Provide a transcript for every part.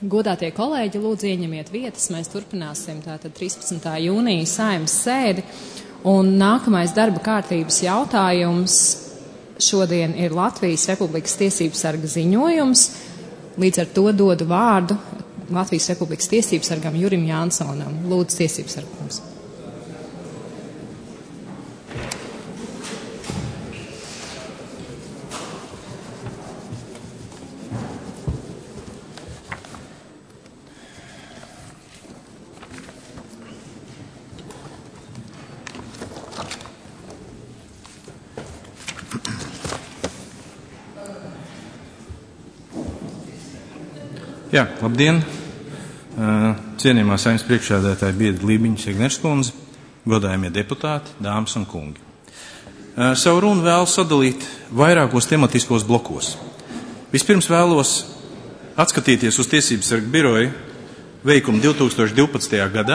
Godātie kolēģi, lūdzu ieņemiet vietas, mēs turpināsim tātad 13. jūnija Saeimas sēdi, un nākamais darba kārtības jautājums šodien ir Latvijas Republikas Tiesību sarga ziņojums, līdz ar to dodu vārdu Latvijas Republikas Tiesību sargam Jurim Jānsonam. Lūdzu, Tiesību sargums. Jā, labdien! Cienījamā Saeimas priekšsēdētāja biedra Lībiņas Igneškundze, godājamie deputāti, dāmas un kungi. Savu runu vēlos sadalīt vairākos tematiskos blokos. Vispirms vēlos atskatīties uz Tiesību sarga biroja veikumu 2012. gadā.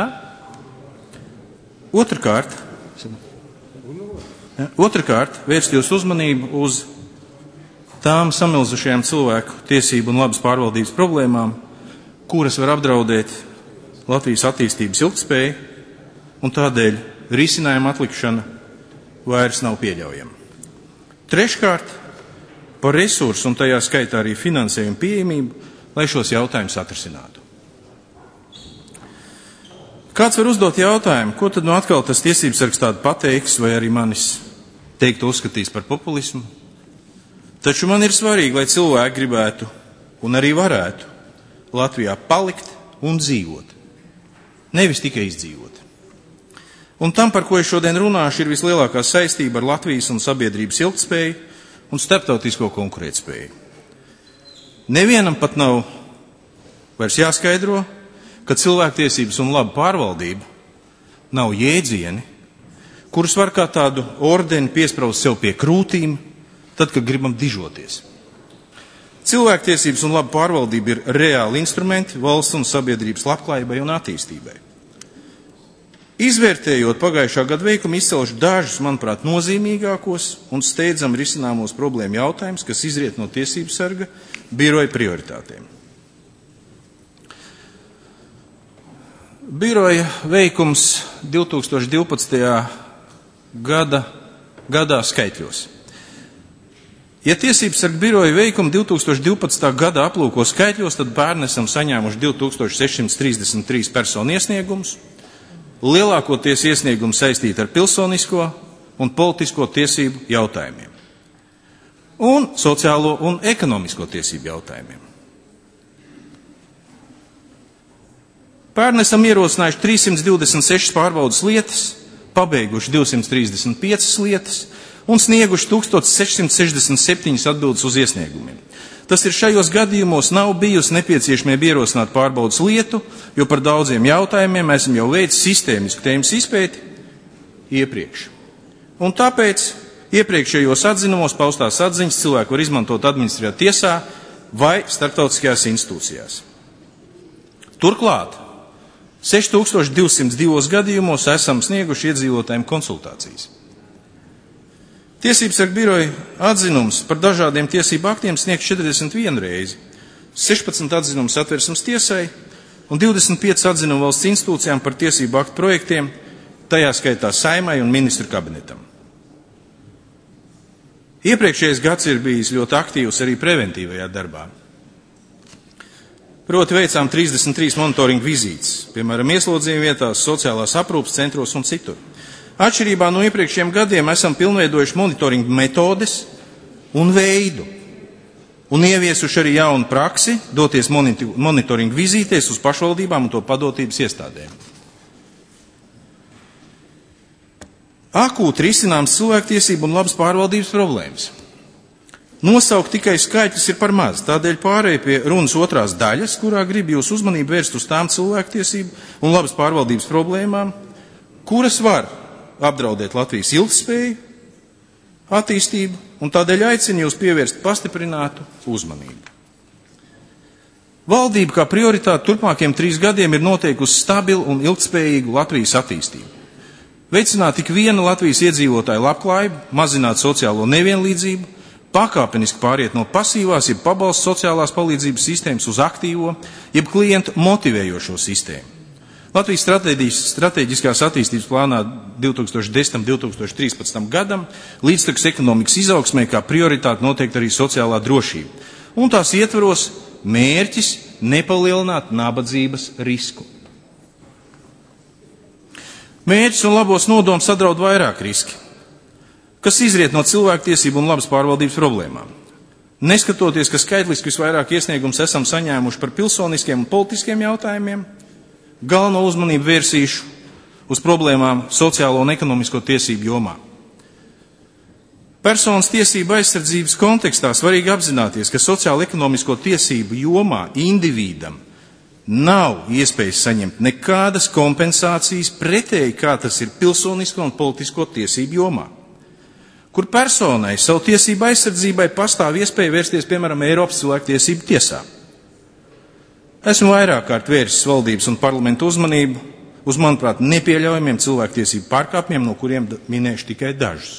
Otrkārt, vērst jūs uzmanību uz tām samilzušajām cilvēku tiesību un labas pārvaldības problēmām, kuras var apdraudēt Latvijas attīstības ilgtspēju, un tādēļ risinājuma atlikšana vairs nav pieļaujama. Treškārt, par resursu un tajā skaitā arī finansējumu pieejamību, lai šos jautājumus atrisinātu. Kāds var uzdot jautājumu, ko tad atkal tas tiesības sargs tādu pateiks, vai arī manis teiktu uzskatīs par populismu? Taču man ir svarīgi, lai cilvēki gribētu un arī varētu Latvijā palikt un dzīvot, nevis tikai izdzīvot. Un tam, par ko es šodien runāšu, ir vislielākā saistība ar Latvijas un sabiedrības ilgtspēju un starptautisko konkurētspēju. Nevienam pat nav vairs jāskaidro, ka cilvēktiesības un laba pārvaldība nav jēdzieni, kurus var kā tādu ordeni piespraust sev pie krūtīm, tad, kad gribam dižoties. Cilvēktiesības un laba pārvaldība ir reāli instrumenti valsts un sabiedrības labklājībai un attīstībai. Izvērtējot pagājušā gada veikumu, izcelšu dažus, manuprāt, nozīmīgākos un steidzami risināmos problēmu jautājumus, kas izriet no Tiesību sarga biroja prioritātēm. Biroja veikums 2012. gadā skaitļos. Ja Tiesības sarga biroja veikumu 2012. gada aplūko skaitļos, tad bērni esam saņēmuši 2633 personu iesniegumus, lielākoties iesniegumi saistīti ar pilsonisko un politisko tiesību jautājumiem un sociālo un ekonomisko tiesību jautājumiem. Pērn esam ierosinājuši 326 pārbaudas lietas, pabeiguši 235 lietas un snieguši 1667 atbildes uz iesniegumiem. Tas ir šajos gadījumos nav bijusi nepieciešamība ierosināt pārbaudas lietu, jo par daudziem jautājumiem esam jau veicis sistēmisku tēmas izpēti iepriekš. Un tāpēc iepriekšējos atzinumos paustās atziņas cilvēki var izmantot administratīvā tiesā vai starptautiskajās institūcijās. Turklāt 6202 gadījumos esam snieguši iedzīvotājiem konsultācijas. Tiesības sarga biroja atzinums par dažādiem tiesību aktiem sniegs 41 reizi, 16 atzinums Satversmes tiesai un 25 atzinumu valsts institūcijām par tiesību aktu projektiem, tajā skaitā Saeimai un ministru kabinetam. Iepriekšējais gads ir bijis ļoti aktīvs arī preventīvajā darbā. Proti veicām 33 monitoringu vizītes, piemēram, ieslodzījuma vietās, sociālās aprūpes centros un citur. Atšķirībā no iepriekšējiem gadiem esam pilnveidojuši monitoringu metodes un veidu un ieviesuši arī jaunu praksi, doties monitoringu vizītēs uz pašvaldībām un to padotības iestādēm. Akūti risināms cilvēktiesību un labas pārvaldības problēmas. Nosaukt tikai skaitļus ir par maz, tādēļ pārēju pie runas otrās daļas, kurā grib jūs uzmanību vērst uz tām cilvēktiesību un labas pārvaldības problēmām, kuras var apdraudēt Latvijas ilgtspēju, attīstību, un tādēļ aicinu jūs pievērst pastiprinātu uzmanību. Valdība kā prioritāte turpmākajiem 3 gadiem ir noteikusi stabilu un ilgtspējīgu Latvijas attīstību. Veicināt tik vienu Latvijas iedzīvotāju labklājību, mazināt sociālo nevienlīdzību, pakāpeniski pāriet no pasīvās, jeb pabalstu sociālās palīdzības sistēmas uz aktīvo, jeb klientu motivējošo sistēmu. Latvijas strateģiskās attīstības plānā 2010–2013 gadam līdztekus ekonomikas izaugsmē kā prioritāte noteikti arī sociālā drošība. Un tās ietvaros mērķis nepalielināt nabadzības risku. Mērķis un labos nodomus sadraud vairāk riski, kas izriet no cilvēktiesību un labas pārvaldības problēmām. Neskatoties, ka skaitliski visvairāk iesniegums esam saņēmuši par pilsoniskiem un politiskiem jautājumiem, galveno uzmanību vērsīšu uz problēmām sociālo un ekonomisko tiesību jomā. Personas tiesību aizsardzības kontekstā svarīgi apzināties, ka sociālo-ekonomisko tiesību jomā individam nav iespējas saņemt nekādas kompensācijas pretēji, kā tas ir pilsonisko un politisko tiesību jomā, kur personai savu tiesību aizsardzībai pastāv iespēja vērsties, piemēram, Eiropas cilvēktiesību tiesā. Esmu vairāk kārt vērsis valdības un parlamentu uzmanību uz, manuprāt, nepieļaujamiem cilvēktiesību pārkāpumiem, no kuriem minēšu tikai dažus.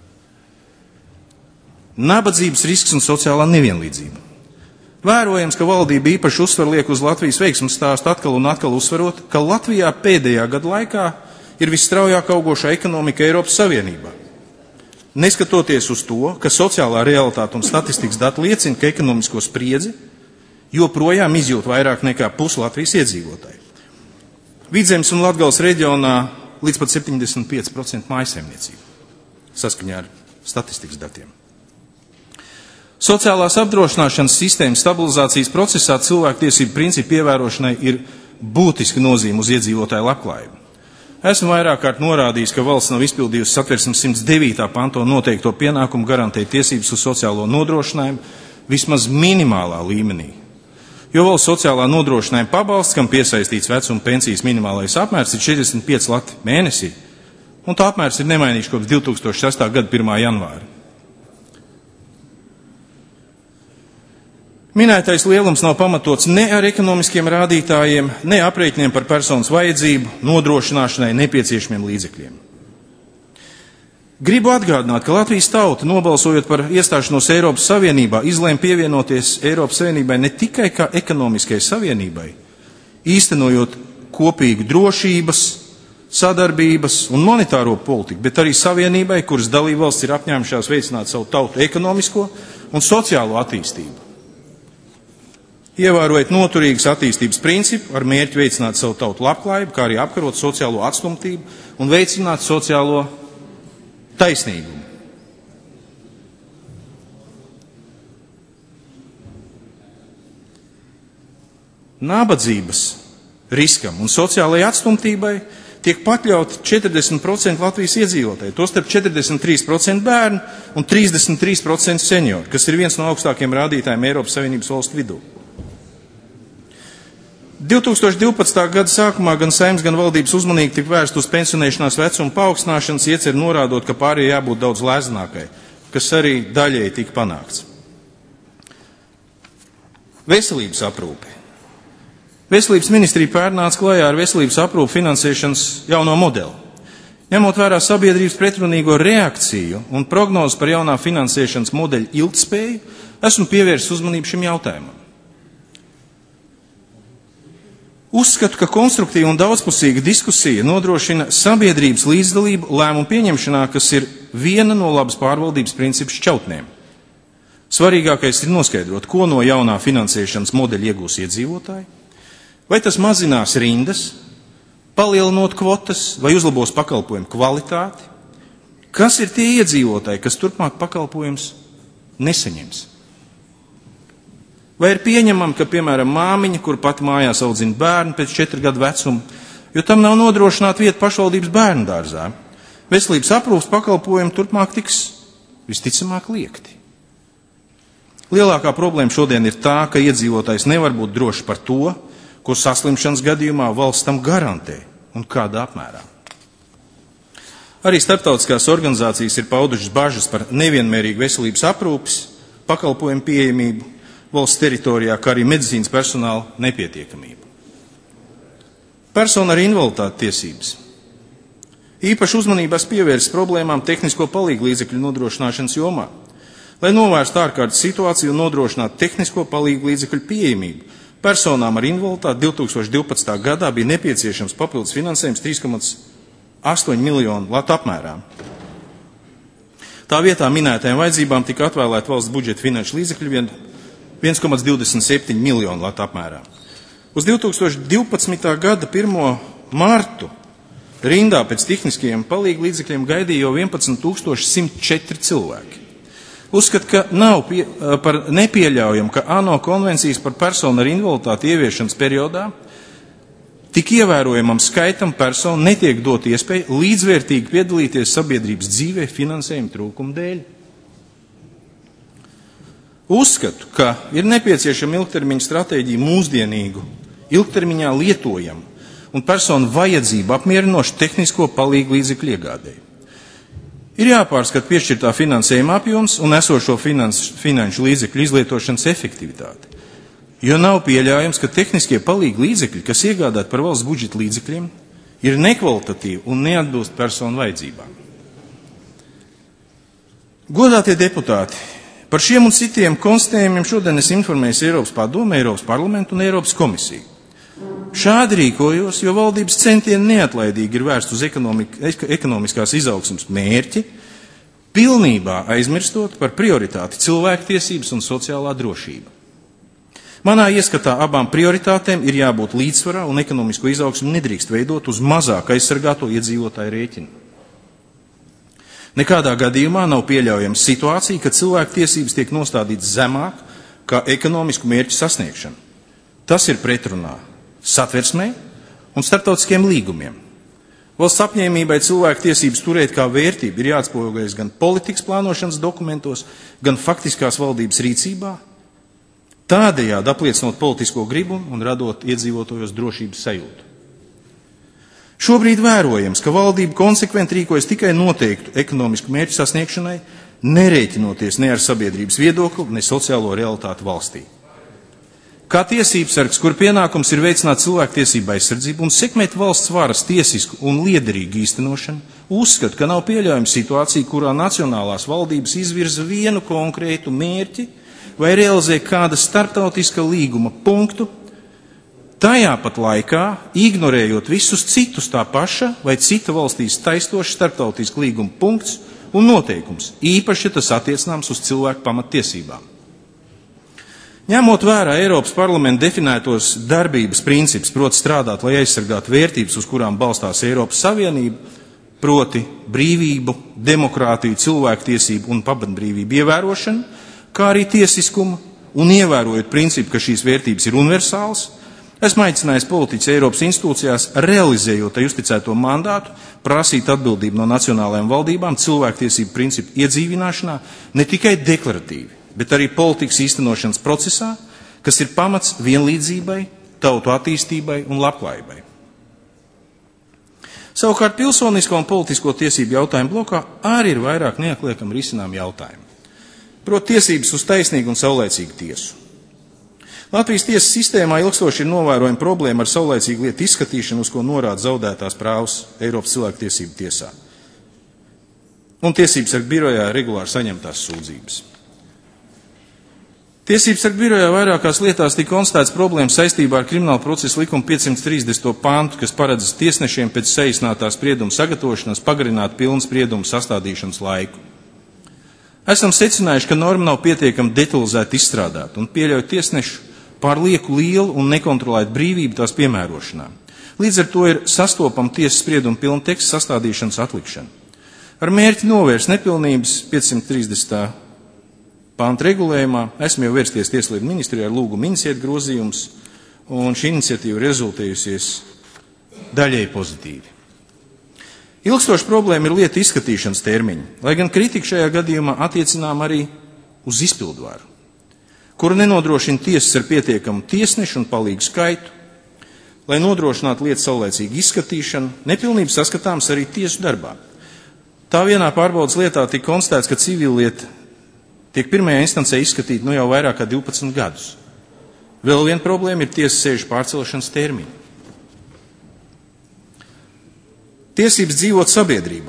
Nabadzības risks un sociālā nevienlīdzība. Vērojams, ka valdība īpaši uzsver liek uz Latvijas veiksmes stāstu atkal un atkal uzsverot, ka Latvijā pēdējā gada laikā ir visstraujāk augošā ekonomika Eiropas Savienībā. Neskatoties uz to, ka sociālā realitāte un statistikas dati liecina, ka ekonomisko spriedzi joprojām izjūt vairāk nekā pusi Latvijas iedzīvotāji. Vidzemes un Latgales reģionā līdz pat 75% mājsaimniecību, saskaņā ar statistikas datiem. Sociālās apdrošināšanas sistēmas stabilizācijas procesā cilvēktiesību principu ievērošanai ir būtiska nozīme uz iedzīvotāju labklājību. Esmu vairāk kārt norādījis, ka valsts nav izpildījusi Satversmes 109. panto noteikto pienākumu garantēt tiesības uz sociālo nodrošinājumu vismaz minimālā līmenī. Jo valsts sociālā nodrošinājuma pabalsts, kam piesaistīts vecuma pensijas minimālais apmērs, ir 45 lati mēnesī, un tā apmērs ir nemainīgs kopš 2006. gada 1. janvāra. Minētais lielums nav pamatots ne ar ekonomiskiem rādītājiem, ne aprēķiniem par personas vajadzību nodrošināšanai nepieciešamiem līdzekļiem. Gribu atgādināt, ka Latvijas tauta, nobalsojot par iestāšanos Eiropas Savienībā, izlēma pievienoties Eiropas Savienībai ne tikai kā ekonomiskai savienībai, īstenojot kopīgu drošības, sadarbības un monetāro politiku, bet arī savienībai, kuras dalībvalstis ir apņēmušās veicināt savu tautu ekonomisko un sociālo attīstību. Ievērojot noturīgas attīstības principu ar mērķi veicināt savu tautu labklājību, kā arī apkarot sociālo atstumtību un veicināt sociālo taisnīgumu. Nabadzības riskam un sociālajai atstumtībai tiek pakļauti 40% Latvijas iedzīvotāji, tostarp 43% bērnu un 33% seniori, kas ir viens no augstākiem rādītājiem Eiropas Savienības valstu vidū. 2012. gada sākumā gan Saeimas, gan valdības uzmanīgi tika vērst uz pensionēšanās vecuma paaugstināšanas ieceru, norādot, ka pārējai jābūt daudz lēznākai, kas arī daļēji tika panākts. Veselības aprūpe. Veselības ministrija pērn nāca klajā ar veselības aprūpu finansēšanas jauno modeli. Ņemot vērā sabiedrības pretrunīgo reakciju un prognozes par jaunā finansēšanas modeļa ilgtspēju, esmu pievērsis uzmanību šim jautājumam. Uzskatu, ka konstruktīva un daudzpusīga diskusija nodrošina sabiedrības līdzdalību lēmumu pieņemšanā, kas ir viena no labas pārvaldības principu šķautnēm. Svarīgākais ir noskaidrot, ko no jaunā finansēšanas modeļa iegūs iedzīvotāji, vai tas mazinās rindas, palielinot kvotas vai uzlabos pakalpojumu kvalitāti, kas ir tie iedzīvotāji, kas turpmāk pakalpojums nesaņems. Vai ir pieņemami, ka, piemēram, māmiņa, kur pati mājās audzina bērnu pēc 4 gadu vecuma, jo tam nav nodrošināta vieta pašvaldības bērnu dārzā, veselības aprūpes pakalpojumi turpmāk tiks visticamāk liekti. Lielākā problēma šodien ir tā, ka iedzīvotājs nevar būt drošs par to, ko saslimšanas gadījumā valsts tam garantē un kādā apmērā. Arī starptautiskās organizācijas ir paudušas bažas par nevienmērīgu veselības aprūpes pakalpojumu pieejamību valsts teritorijā, kā arī medicīnas personāla nepietiekamību. Persona ar invaliditāti tiesības. Īpaši uzmanības pievērst problēmām tehnisko palīgu līdzekļu nodrošināšanas jomā. lai novērstu ārkārtas situāciju un nodrošinātu tehnisko palīgu līdzekļu pieejamību. Personām ar invaliditāti 2012. gadā bija nepieciešams papildus finansējums 3,8 miljonu latu apmērā. Tā vietā minētajām vajadzībām tika atvēlēta valsts budžeta finanšu līdzekļu 1,27 miljonu latu apmērā. Uz 2012. gada 1. martu rindā pēc tehniskajiem palīgu līdzekļiem gaidīja jau 11,104 cilvēki. Uzskat, ka nav par nepieļaujam, ka ANO konvencijas par personu ar invaliditāti ieviešanas periodā tik ievērojamam skaitam personu netiek dot iespēja līdzvērtīgi piedalīties sabiedrības dzīvē finansējuma trūkuma dēļ. Uzskatu, ka ir nepieciešama ilgtermiņa stratēģija mūsdienīgu, ilgtermiņā lietojamu un personu vajadzību apmierinošu tehnisko palīgu līdzekļu iegādēji. Ir jāpārskata piešķirtā finansējuma apjoms un esošo finanšu līdzekļu izlietošanas efektivitāte, jo nav pieļaujams, ka tehniskie palīgu līdzekļi, kas iegādāti par valsts budžeta līdzekļiem, ir nekvalitatīvi un neatbilst personu vajadzībām. Godātie deputāti, par šiem un citiem konstatējumiem šodien es informēju Eiropas Padome, Eiropas Parlamentu un Eiropas komisiju. Šādi rīkojos, jo valdības centieni neatlaidīgi ir vērst uz ekonomiskās izaugsmas mērķi, pilnībā aizmirstot par prioritāti cilvēktiesības un sociālā drošība. Manā ieskatā abām prioritātēm ir jābūt līdzsvarā un ekonomisko izaugsmu nedrīkst veidot uz mazāk aizsargāto iedzīvotāju rēķinu. Nekādā gadījumā nav pieļaujama situācija, ka cilvēktiesības tiek nostādītas zemāk kā ekonomisku mērķu sasniegšana. Tas ir pretrunā satversmē un starptautiskiem līgumiem. Valsts apņēmībai cilvēktiesības turēt kā vērtību ir jāatspoguļojas gan politikas plānošanas dokumentos, gan faktiskās valdības rīcībā, tādējādi apliecinot politisko gribu un radot iedzīvotājos drošības sajūtu. Šobrīd vērojams, ka valdība konsekventi rīkojas tikai noteiktu ekonomisku mērķu sasniegšanai, nerēķinoties ne ar sabiedrības viedokli, ne sociālo realitāti valstī. Kā tiesībsargs, kur pienākums ir veicināt cilvēktiesību aizsardzību un sekmēt valsts varas tiesisku un liederīgu īstenošanu, uzskatu, ka nav pieļaujama situācija, kurā nacionālās valdības izvirza vienu konkrētu mērķi vai realizē kāda starptautiska līguma punktu, tajā pat laikā ignorējot visus citus tā paša vai cita valstīs taistošs starptautisku līguma punkts un noteikums, īpaši, ja tas attiecināms uz cilvēku pamattiesībām. Ņemot vērā Eiropas parlamenta definētos darbības principus, proti strādāt, lai aizsargātu vērtības, uz kurām balstās Eiropas Savienība, proti brīvību, demokrātiju, cilvēktiesību un pamatbrīvību ievērošanu, kā arī tiesiskumu, un ievērojot principu, ka šīs vērtības ir universālas, esmu aicinājis politiķus Eiropas institūcijās, realizējot tai uzticēto mandātu, prasīt atbildību no nacionālajām valdībām cilvēktiesību principu iedzīvināšanā ne tikai deklaratīvi, bet arī politikas īstenošanas procesā, kas ir pamats vienlīdzībai, tautu attīstībai un labklājībai. Savukārt pilsonisko un politisko tiesību jautājumu blokā arī ir vairāk neatliekami risinām jautājumi. Proti tiesības uz taisnīgu un saulēcīgu tiesu. Latvijas tiesas sistēmā ilgstoši ir novērojama problēma ar saulēcīgu lietu izskatīšanu, uz ko norāda zaudētās prāvas Eiropas cilvēktiesību tiesā. Un tiesībsargu birojā regulāri saņemtās sūdzības. Tiesībsargu birojā vairākās lietās tika konstatēts problēmas saistībā ar Krimināla procesa likuma 530. pantu, kas paredz tiesnešiem pēc saīsinātā sprieduma sagatavošanas pagarināt pilnu spriedumu sastādīšanas laiku. Esam secinājuši, ka norma nav pietiekami detalizēti izstrādāta un pieļauj tiesnešu pārlieku lielu un nekontrolētu brīvību tās piemērošanā. Līdz ar to ir sastopama tiesas sprieduma pilna teksta sastādīšanas atlikšana. Ar mērķi novērst nepilnības 530. pānta regulējumā esmu jau vērsties Tieslietu ministrijā ar lūgumu iniciēt grozījumus, un šī iniciatīva rezultējusies daļēji pozitīvi. Ilgstoša problēma ir lietu izskatīšanas termiņi, lai gan kritika šajā gadījumā attiecinām arī uz izpildvaru, kura nenodrošina tiesas ar pietiekamu tiesnešu un palīgu skaitu, lai nodrošinātu lietu saulēcīgu izskatīšanu, nepilnības saskatāms arī tiesu darbā. Tā vienā pārbaudas lietā tika konstatēts, ka civillieta tiek pirmajā instancē izskatīta jau vairāk kā 12 gadus. Vēl viena problēma ir tiesas sēžu pārcelšanas termiņi. Tiesības dzīvot sabiedrībā.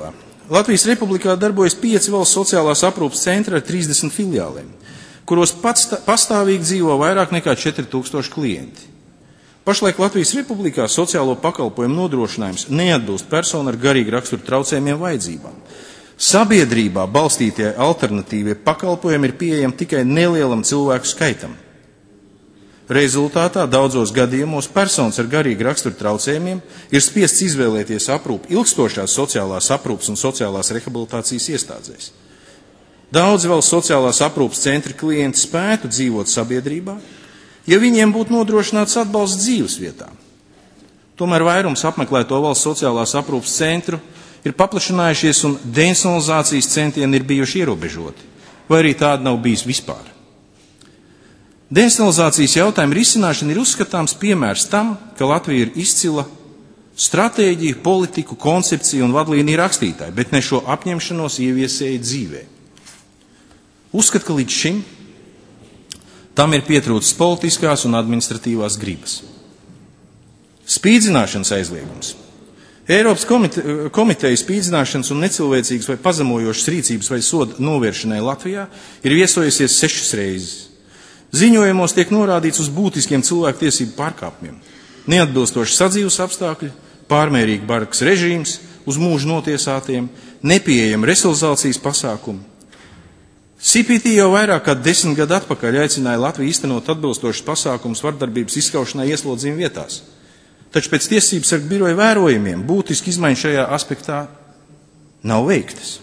Latvijas Republikā darbojas 5 valsts sociālās aprūpes centri ar 30 filiālēm, kuros pastāvīgi dzīvo vairāk nekā 4000 klienti. Pašlaik Latvijas Republikā sociālo pakalpojumu nodrošinājums neatbilst personu ar garīgu raksturu traucējumiem vajadzībām. Sabiedrībā balstītie alternatīvie pakalpojumi ir pieejami tikai nelielam cilvēku skaitam. Rezultātā daudzos gadījumos personas ar garīgu raksturu traucējumiem ir spiests izvēlēties aprūpi ilgstošās sociālās aprūpes un sociālās rehabilitācijas iestādēs. Daudzi valsts sociālās aprūpes centri klienti spētu dzīvot sabiedrībā, ja viņiem būtu nodrošināts atbalsts dzīves vietā. Tomēr vairums apmeklēto valsts sociālās aprūpes centru ir paplašinājušies un deinstitucionalizācijas centieni ir bijuši ierobežoti, vai arī tāda nav bijis vispār. Deinstitucionalizācijas jautājuma risināšana ir uzskatāms piemērs tam, ka Latvija ir izcila stratēģiju, politiku, koncepciju un vadlīniju rakstītāji, bet ne šo apņemšanos ieviesēja dzīvē. Uzskat, ka līdz šim tam ir pietrūcis politiskās un administratīvās gribas. Spīdzināšanas aizliegums. Eiropas komiteja spīdzināšanas un necilvēcīgas vai pazemojošas rīcības vai soda novēršanai Latvijā ir viesojusies 6 reizes. Ziņojumos tiek norādīts uz būtiskiem cilvēktiesību pārkāpumiem, neatbilstoši sadzīves apstākļi, pārmērīgi bargs režīms, uz mūžu notiesātiem, nepieejami resolucijas pasākumi. CPT jau vairāk kā 10 gadu atpakaļ aicināja Latviju īstenot atbilstošas pasākumus vardarbības izskaušanai ieslodzījuma vietās. Taču pēc tiesības sargu biroja vērojumiem būtiski izmaiņas šajā aspektā nav veiktas.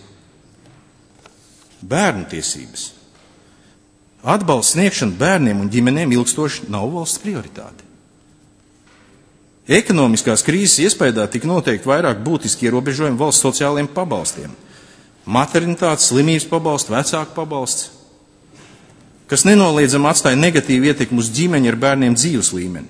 Bērnu tiesības. Atbalsts sniegšana bērniem un ģimenēm ilgstoši nav valsts prioritāte. Ekonomiskās krīzes iespējā tika noteikti vairāk būtiski ierobežojumi valsts sociālajiem pabalstiem. Maternitātes, slimības pabalsts, vecāku pabalsts, kas nenoliedzami atstāja negatīvu ietekmi uz ģimeņu ar bērniem dzīves līmeni.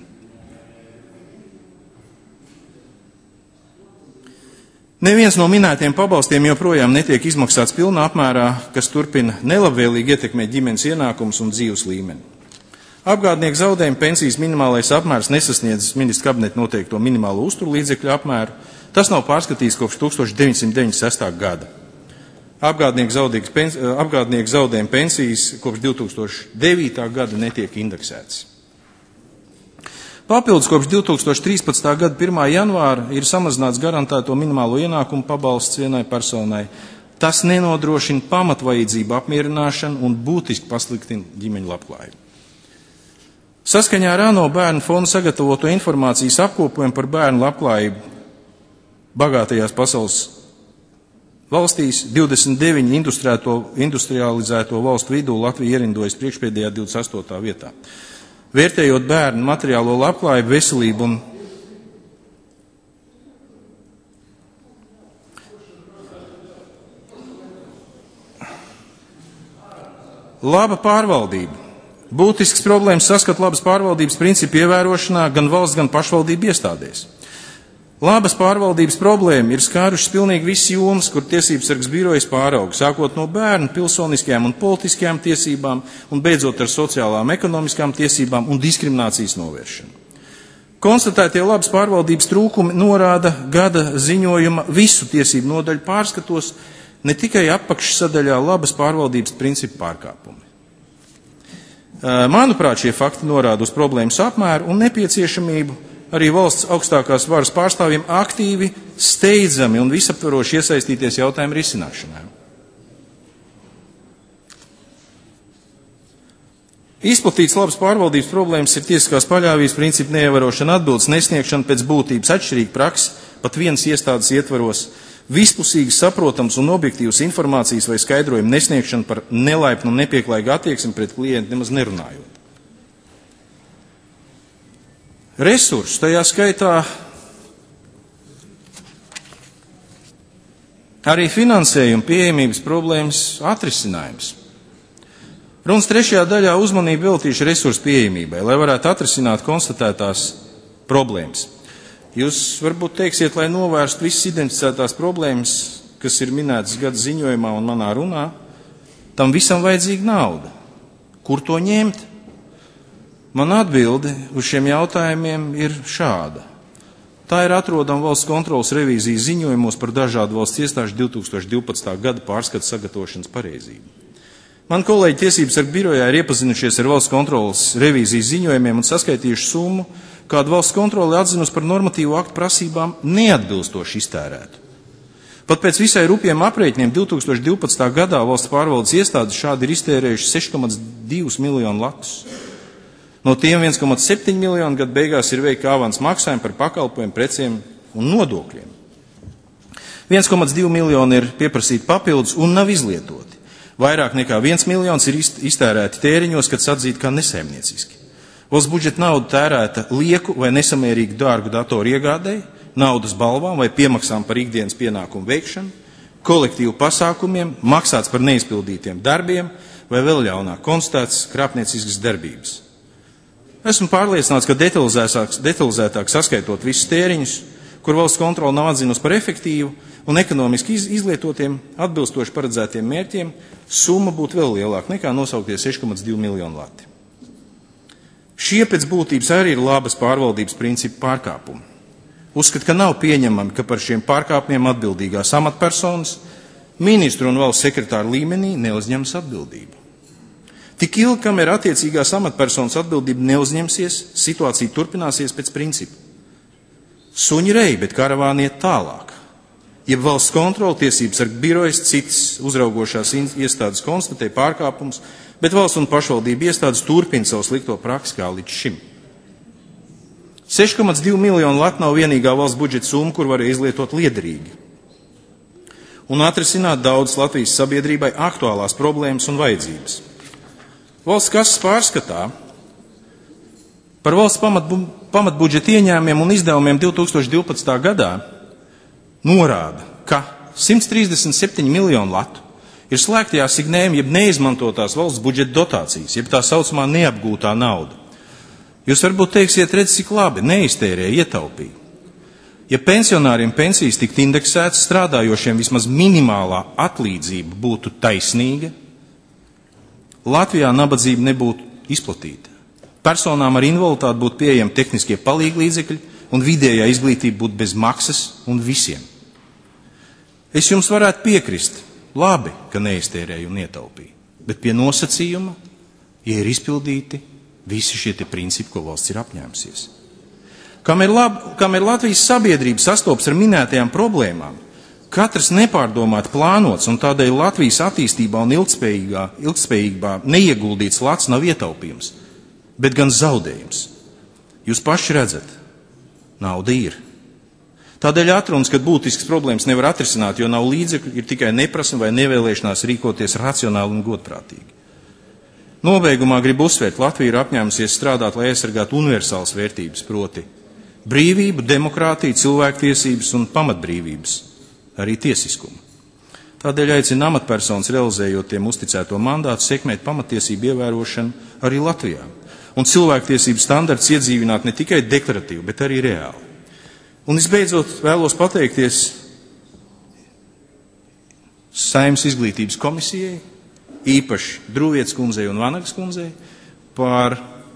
Neviens no minētiem pabalstiem joprojām netiek izmaksāts pilnā apmērā, kas turpina nelabvēlīgi ietekmēt ģimenes ienākumus un dzīves līmeni. Apgādnieku zaudējuma pensijas minimālais apmērs nesasniedz ministra kabineta noteikto minimālo uzturlīdzekļu apmēru. Tas nav pārskatīts kopš 1996. gada. Apgādnieku zaudējuma pensijas kopš 2009. gada netiek indeksētas. Papildus kopš 2013. gada 1. janvāra ir samazināts garantēto minimālo ienākumu pabalsts vienai personai. Tas nenodrošina pamatvajadzību apmierināšanu un būtiski pasliktina ģimeņu labklājību. Saskaņā ar ANO bērnu fondu sagatavoto informācijas apkopojumu par bērnu labklājību bagātajās pasaules valstīs 29 industrializēto valstu vidū Latvija ierindojas priekšpēdējā 28. vietā. Vērtējot bērnu materiālo labklājību, veselību un laba pārvaldība. Būtisks problēmas saskat labas pārvaldības principu ievērošanā gan valsts, gan pašvaldību iestādēs. Labas pārvaldības problēma ir skārušas pilnīgi visas jomas, kur tiesības sargs birojas pārauga, sākot no bērnu, pilsoniskajām un politiskajām tiesībām un beidzot ar sociālām, ekonomiskām tiesībām un diskriminācijas novēršanu. Konstatētie labas pārvaldības trūkumi norāda gada ziņojuma visu tiesību nodaļu pārskatos, ne tikai apakšsadaļā labas pārvaldības principu pārkāpumi. Manuprāt, šie fakti norāda uz problēmas apmēru un nepieciešamību arī valsts augstākās varas pārstāvjiem aktīvi, steidzami un visaptvaroši iesaistīties jautājumu risināšanā. Izplatīts labas pārvaldības problēmas ir tiesiskās paļāvības principu neievērošana, atbildes nesniegšana pēc būtības atšķirīga praksa, pat vienas iestādes ietvaros, vispusīgas, saprotams un objektīvas informācijas vai skaidrojumu nesniegšana par nelaipnu un nepieklājīgu attieksmi pret klientu nemaz nerunājot. Resursus, tajā skaitā arī finansējuma pieejamības problēmas atrisinājums. Runas 3. daļā uzmanību veltīšu resursu pieejamībai, lai varētu atrisināt konstatētās problēmas. Jūs varbūt teiksiet, lai novērstu visas identificētās problēmas, kas ir minētas gada ziņojumā un manā runā, tam visam vajadzīga nauda. Kur to ņemt? Man atbilde uz šiem jautājumiem ir šāda. Tā ir atrodama valsts kontrolas revīzijas ziņojumos par dažādu valsts iestāžu 2012. gada pārskatu sagatavošanas pareizību. Mani kolēģi Tiesības sarga birojā ir iepazinušies ar valsts kontrolas revīzijas ziņojumiem un saskaitījuši summu, kādu valsts kontrole atzinusi par normatīvu aktu prasībām neatbilstoši iztērētu. Pat pēc visai rupjiem aprēķiniem 2012. gadā valsts pārvaldes iestādes šādi ir iztērējuši 6,2 miljonu latus. No tiem 1,7 miljonu gadu beigās ir veikti avans maksājumi par pakalpojumu, precēm un nodokļiem. 1,2 miljoni ir pieprasīti papildus un nav izlietoti. Vairāk nekā 1 miljons ir iztērēti tēriņos, kad atzīti kā nesaimnieciski. Valsts budžeta nauda tērēta lieku vai nesamērīgi dārgu datoru iegādēji, naudas balvām vai piemaksām par ikdienas pienākumu veikšanu, kolektīvu pasākumiem, maksāts par neizpildītiem darbiem vai vēl ļaunāk konstatēts krāpnieciskas darbības. Esmu pārliecināts, ka detalizētāk saskaitot visus tēriņus, kur valsts kontrola nav atzinusi par efektīvu un ekonomiski izlietotiem, atbilstoši paredzētiem mērķiem, summa būtu vēl lielāka nekā nosauktie 6,2 miljonu lati. Šie pēc būtības arī ir labas pārvaldības principu pārkāpumi. Uzskat, ka nav pieņemami, ka par šiem pārkāpumiem atbildīgās amatpersonas, ministru un valsts sekretāru līmenī neuzņemas atbildību. Tik ilgi, kamēr attiecīgās amatpersonas atbildība neuzņemsies, situācija turpināsies pēc principa. Suņi rej, bet karavāni iet tālāk. Ja valsts kontrola, tiesības sarga birojas, citas uzraugošās iestādes konstatē pārkāpumus, bet valsts un pašvaldību iestādes turpina savu slikto praksi kā līdz šim. 6,2 miljonu lati nav vienīgā valsts budžeta summa, kur var izlietot liederīgi un atrisināt daudzas Latvijas sabiedrībai aktuālās problēmas un vajadzības. Valsts kases pārskatā par valsts pamatbudžeta ieņēmumiem un izdevumiem 2012. gadā norāda, ka 137 miljonu latu ir slēgtie asignējumi, jeb neizmantotās valsts budžeta dotācijas, jeb tā saucamā neapgūtā nauda. Jūs varbūt teiksiet, redz, cik labi, neiztērēja, ietaupīja. Ja pensionāriem pensijas tiktu indeksētas, strādājošiem vismaz minimālā atlīdzība būtu taisnīga, Latvijā nabadzība nebūtu izplatīta. Personām ar invaliditāti būtu pieejami tehniskie palīglīdzekļi un vidējā izglītība būtu bez maksas un visiem. Es jums varētu piekrist, labi, ka neiztērēja un ietaupīja, bet pie nosacījuma, ja ir izpildīti visi šie principi, ko valsts ir apņēmusies. Kamēr Latvijas sabiedrība sastopas ar minētajām problēmām, katrs nepārdomāt plānots un tādēļ Latvijas attīstībā un ilgtspējībā neieguldīts lats nav ietaupījums, bet gan zaudējums. Jūs paši redzat, nauda ir. Tādēļ atrunas, kad būtiskas problēmas nevar atrisināt, jo nav līdzekļu, ir tikai neprasme vai nevēlēšanās rīkoties racionāli un godprātīgi. Nobeigumā gribu uzsvērt, Latvija ir apņēmusies strādāt, lai aizsargātu universālas vērtības, proti brīvību, demokrātiju, cilvēktiesības un pamatbrīvības, arī tiesiskumu. Tādēļ aicina amatpersonas realizējot tiem uzticēto mandātu sekmēt pamatiesību ievērošanu arī Latvijā un cilvēktiesību standarts iedzīvināt ne tikai deklaratīvi, bet arī reāli. Un visbeidzot vēlos pateikties Saeimas izglītības komisijai, īpaši Drūvietes kundzei un Vanagas kundzei, par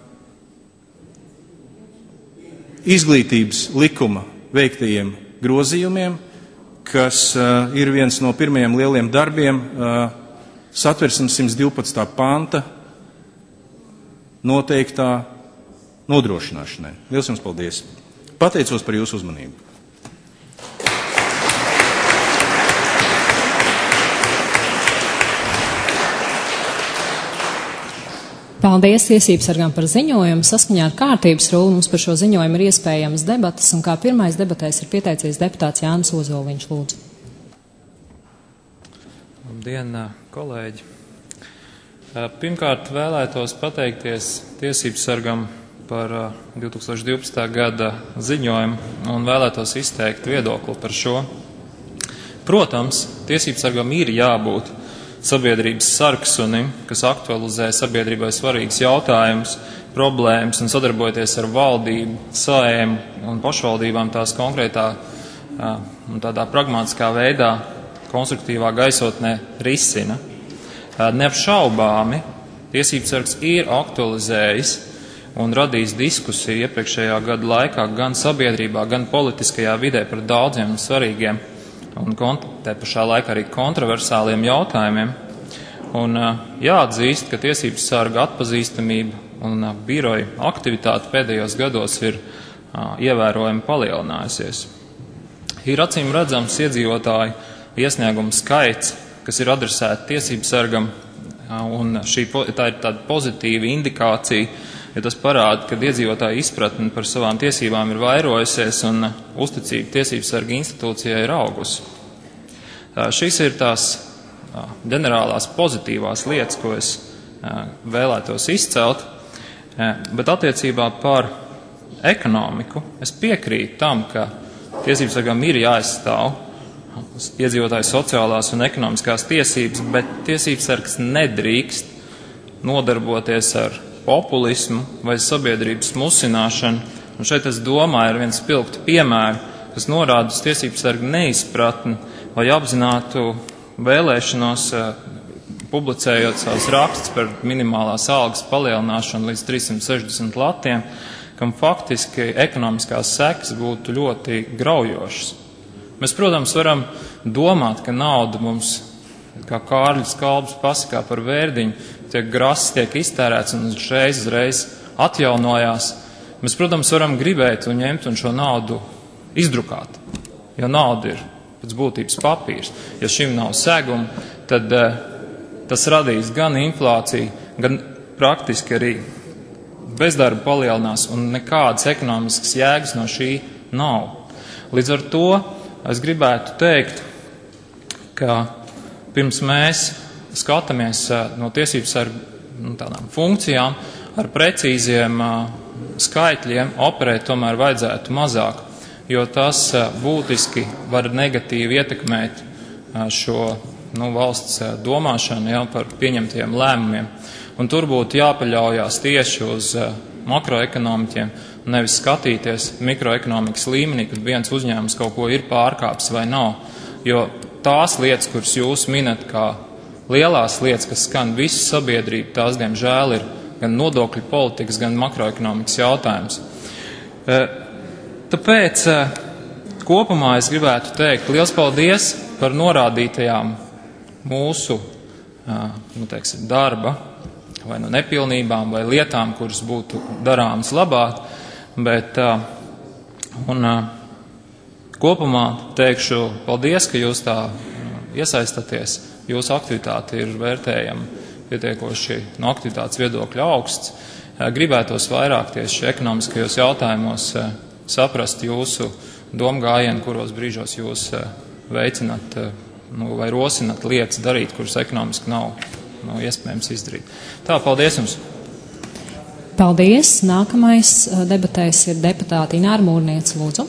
izglītības likuma veiktajiem grozījumiem, kas ir viens no pirmajiem lieliem darbiem Satversmes 112. panta noteiktā nodrošināšanai. Liels jums paldies! Pateicos par jūsu uzmanību. Paldies tiesības sargam par ziņojumu. Saskaņā ar kārtības rulli mums par šo ziņojumu ir iespējamas debatas, un kā pirmais debatēs ir pieteicies deputāts Jānis Ozoliņš, lūdzu. Labdien, kolēģi! Pirmkārt vēlētos pateikties tiesības sargam par 2012. gada ziņojumu un vēlētos izteikt viedokli par šo. Protams, tiesības sargam ir jābūt sabiedrības sargsunim, kas aktualizē sabiedrībai svarīgus jautājumus, problēmas un sadarbojoties ar valdību, Saeimu un pašvaldībām tās konkrētā un tādā pragmātiskā veidā, konstruktīvā gaisotnē risina. Neapšaubāmi tiesības sargs ir aktualizējis un radījis diskusiju iepriekšējā gada laikā gan sabiedrībā, gan politiskajā vidē par daudziem svarīgiem un te pašā laikā arī kontroversāliem jautājumiem. Un jāatzīst, ka tiesības sarga atpazīstamība un biroja aktivitāte pēdējos gados ir ievērojami palielinājusies. Ir acīm redzams iedzīvotāju iesniegumu skaits, kas ir adresēti tiesību sargam, un tā ir tāda pozitīva indikācija, jo tas parāda, ka iedzīvotāju izpratne par savām tiesībām ir vairojusies un uzticība tiesību sarga institūcijai ir augusi. Šīs ir tās ģenerālās pozitīvās lietas, ko es vēlētos izcelt, bet attiecībā par ekonomiku es piekrītu tam, ka tiesību sargam ir jāaizstāv iedzīvotāju sociālās un ekonomiskās tiesības, bet tiesības sargs nedrīkst nodarboties ar populismu vai sabiedrības musināšanu. Un šeit es domāju ar viens spilgtu piemēru, kas norāda uz tiesības sarga neizpratni vai apzinātu vēlēšanos, publicējot savus rakstus par minimālās algas palielināšanu līdz 360 latiem, kam faktiski ekonomiskās sekas būtu ļoti graujošas. Mēs, protams, varam domāt, ka nauda mums, kā Kārļa Skalbs pasakā par vērdiņu, tiek grass, tiek iztērēts un uzreiz atjaunojās. Mēs, protams, varam gribēt un ņemt un šo naudu izdrukāt, jo nauda ir pēc būtības papīrs. Ja šim nav seguma, tad tas radīs gan inflāciju, gan praktiski arī bezdarba palielinās un nekādas ekonomiskas jēgas no šī nav. Līdz ar to es gribētu teikt, ka pirms mēs skatāmies no tiesības ar tādām funkcijām, ar precīziem skaitļiem operēt tomēr vajadzētu mazāk, jo tas būtiski var negatīvi ietekmēt šo valsts domāšanu par pieņemtiem lēmumiem. Un tur būtu jāpaļaujās tieši uz makroekonomiķiem, nevis skatīties mikroekonomikas līmenī, kad viens uzņēmums kaut ko ir pārkāpis vai nav. Jo tās lietas, kuras jūs minat kā lielās lietas, kas skan visu sabiedrību, tās, diemžēl, ir gan nodokļu politikas, gan makroekonomikas jautājums. Tāpēc kopumā es gribētu teikt liels paldies par norādītajām mūsu darba vai nepilnībām vai lietām, kuras būtu darāmas labāk, bet kopumā teikšu paldies, ka jūs tā iesaistaties. Jūsu aktivitāte ir vērtējama pietiekoši no aktivitātes viedokļa augsts. Gribētos vairāk tieši ekonomiskajos jautājumos saprast jūsu domgājienu, kuros brīžos jūs veicināt vai rosināt lietas darīt, kuras ekonomiski nav iespējams izdarīt. Tā, paldies jums! Paldies! Nākamais debatēs ir deputāte Ināra Mūrniece, lūdzu.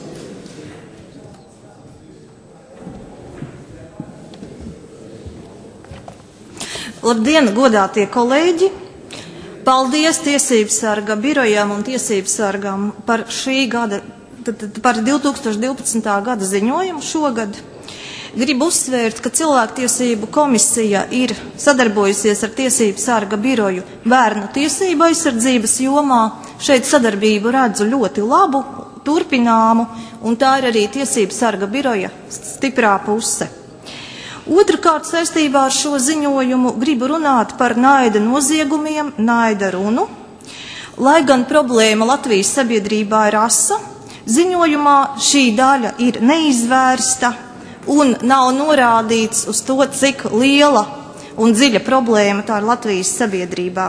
Labdien, godātie kolēģi! Paldies Tiesības sarga birojām un Tiesības sargam par par 2012. gada ziņojumu šogad. Gribu uzsvērt, ka Cilvēktiesību komisija ir sadarbojusies ar Tiesības sarga biroju bērnu tiesību aizsardzības jomā. Šeit sadarbību redzu ļoti labu, turpināmu, un tā ir arī Tiesības sarga biroja stiprā puse. Otrakārt, saistībā ar šo ziņojumu gribu runāt par naida noziegumiem, naida runu. Lai gan problēma Latvijas sabiedrībā ir asa, ziņojumā šī daļa ir neizvērsta un nav norādīts uz to, cik liela un dziļa problēma tā ir Latvijas sabiedrībā.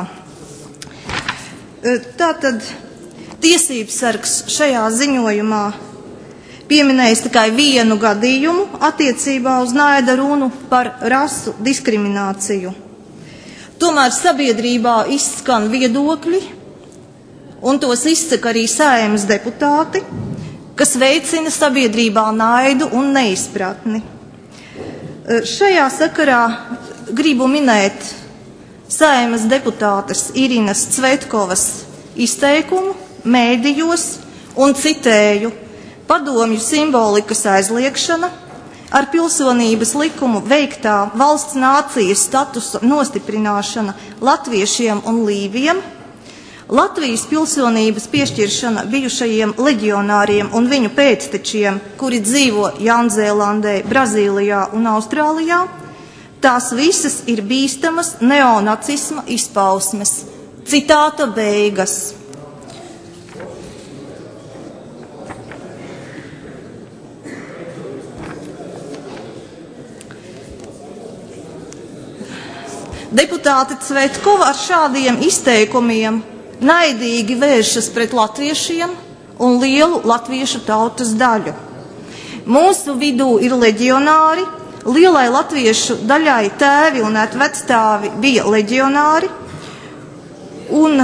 Tātad Tiesības sargs šajā ziņojumā pieminējis tikai vienu gadījumu attiecībā uz naida runu par rasu diskrimināciju. Tomēr sabiedrībā izskan viedokļi, un tos izsaka arī Saeimas deputāti, kas veicina sabiedrībā naidu un neizpratni. Šajā sakarā gribu minēt Saeimas deputātes Irinas Cvetkovas izteikumu mēdījos un citēju: padomju simbolikas aizliekšana, ar pilsonības likumu veiktā valsts nācijas statusa nostiprināšana latviešiem un līviem, Latvijas pilsonības piešķiršana bijušajiem leģionāriem un viņu pēctečiem, kuri dzīvo Jaunzēlandē, Brazīlijā un Austrālijā, tās visas ir bīstamas neonacisma izpausmes. Citāta beigas. Deputāte Cvetkova ar šādiem izteikumiem naidīgi vēršas pret latviešiem un lielu latviešu tautas daļu. Mūsu vidū ir leģionāri, lielai latviešu daļai tēvi un vecstāvi bija leģionāri, un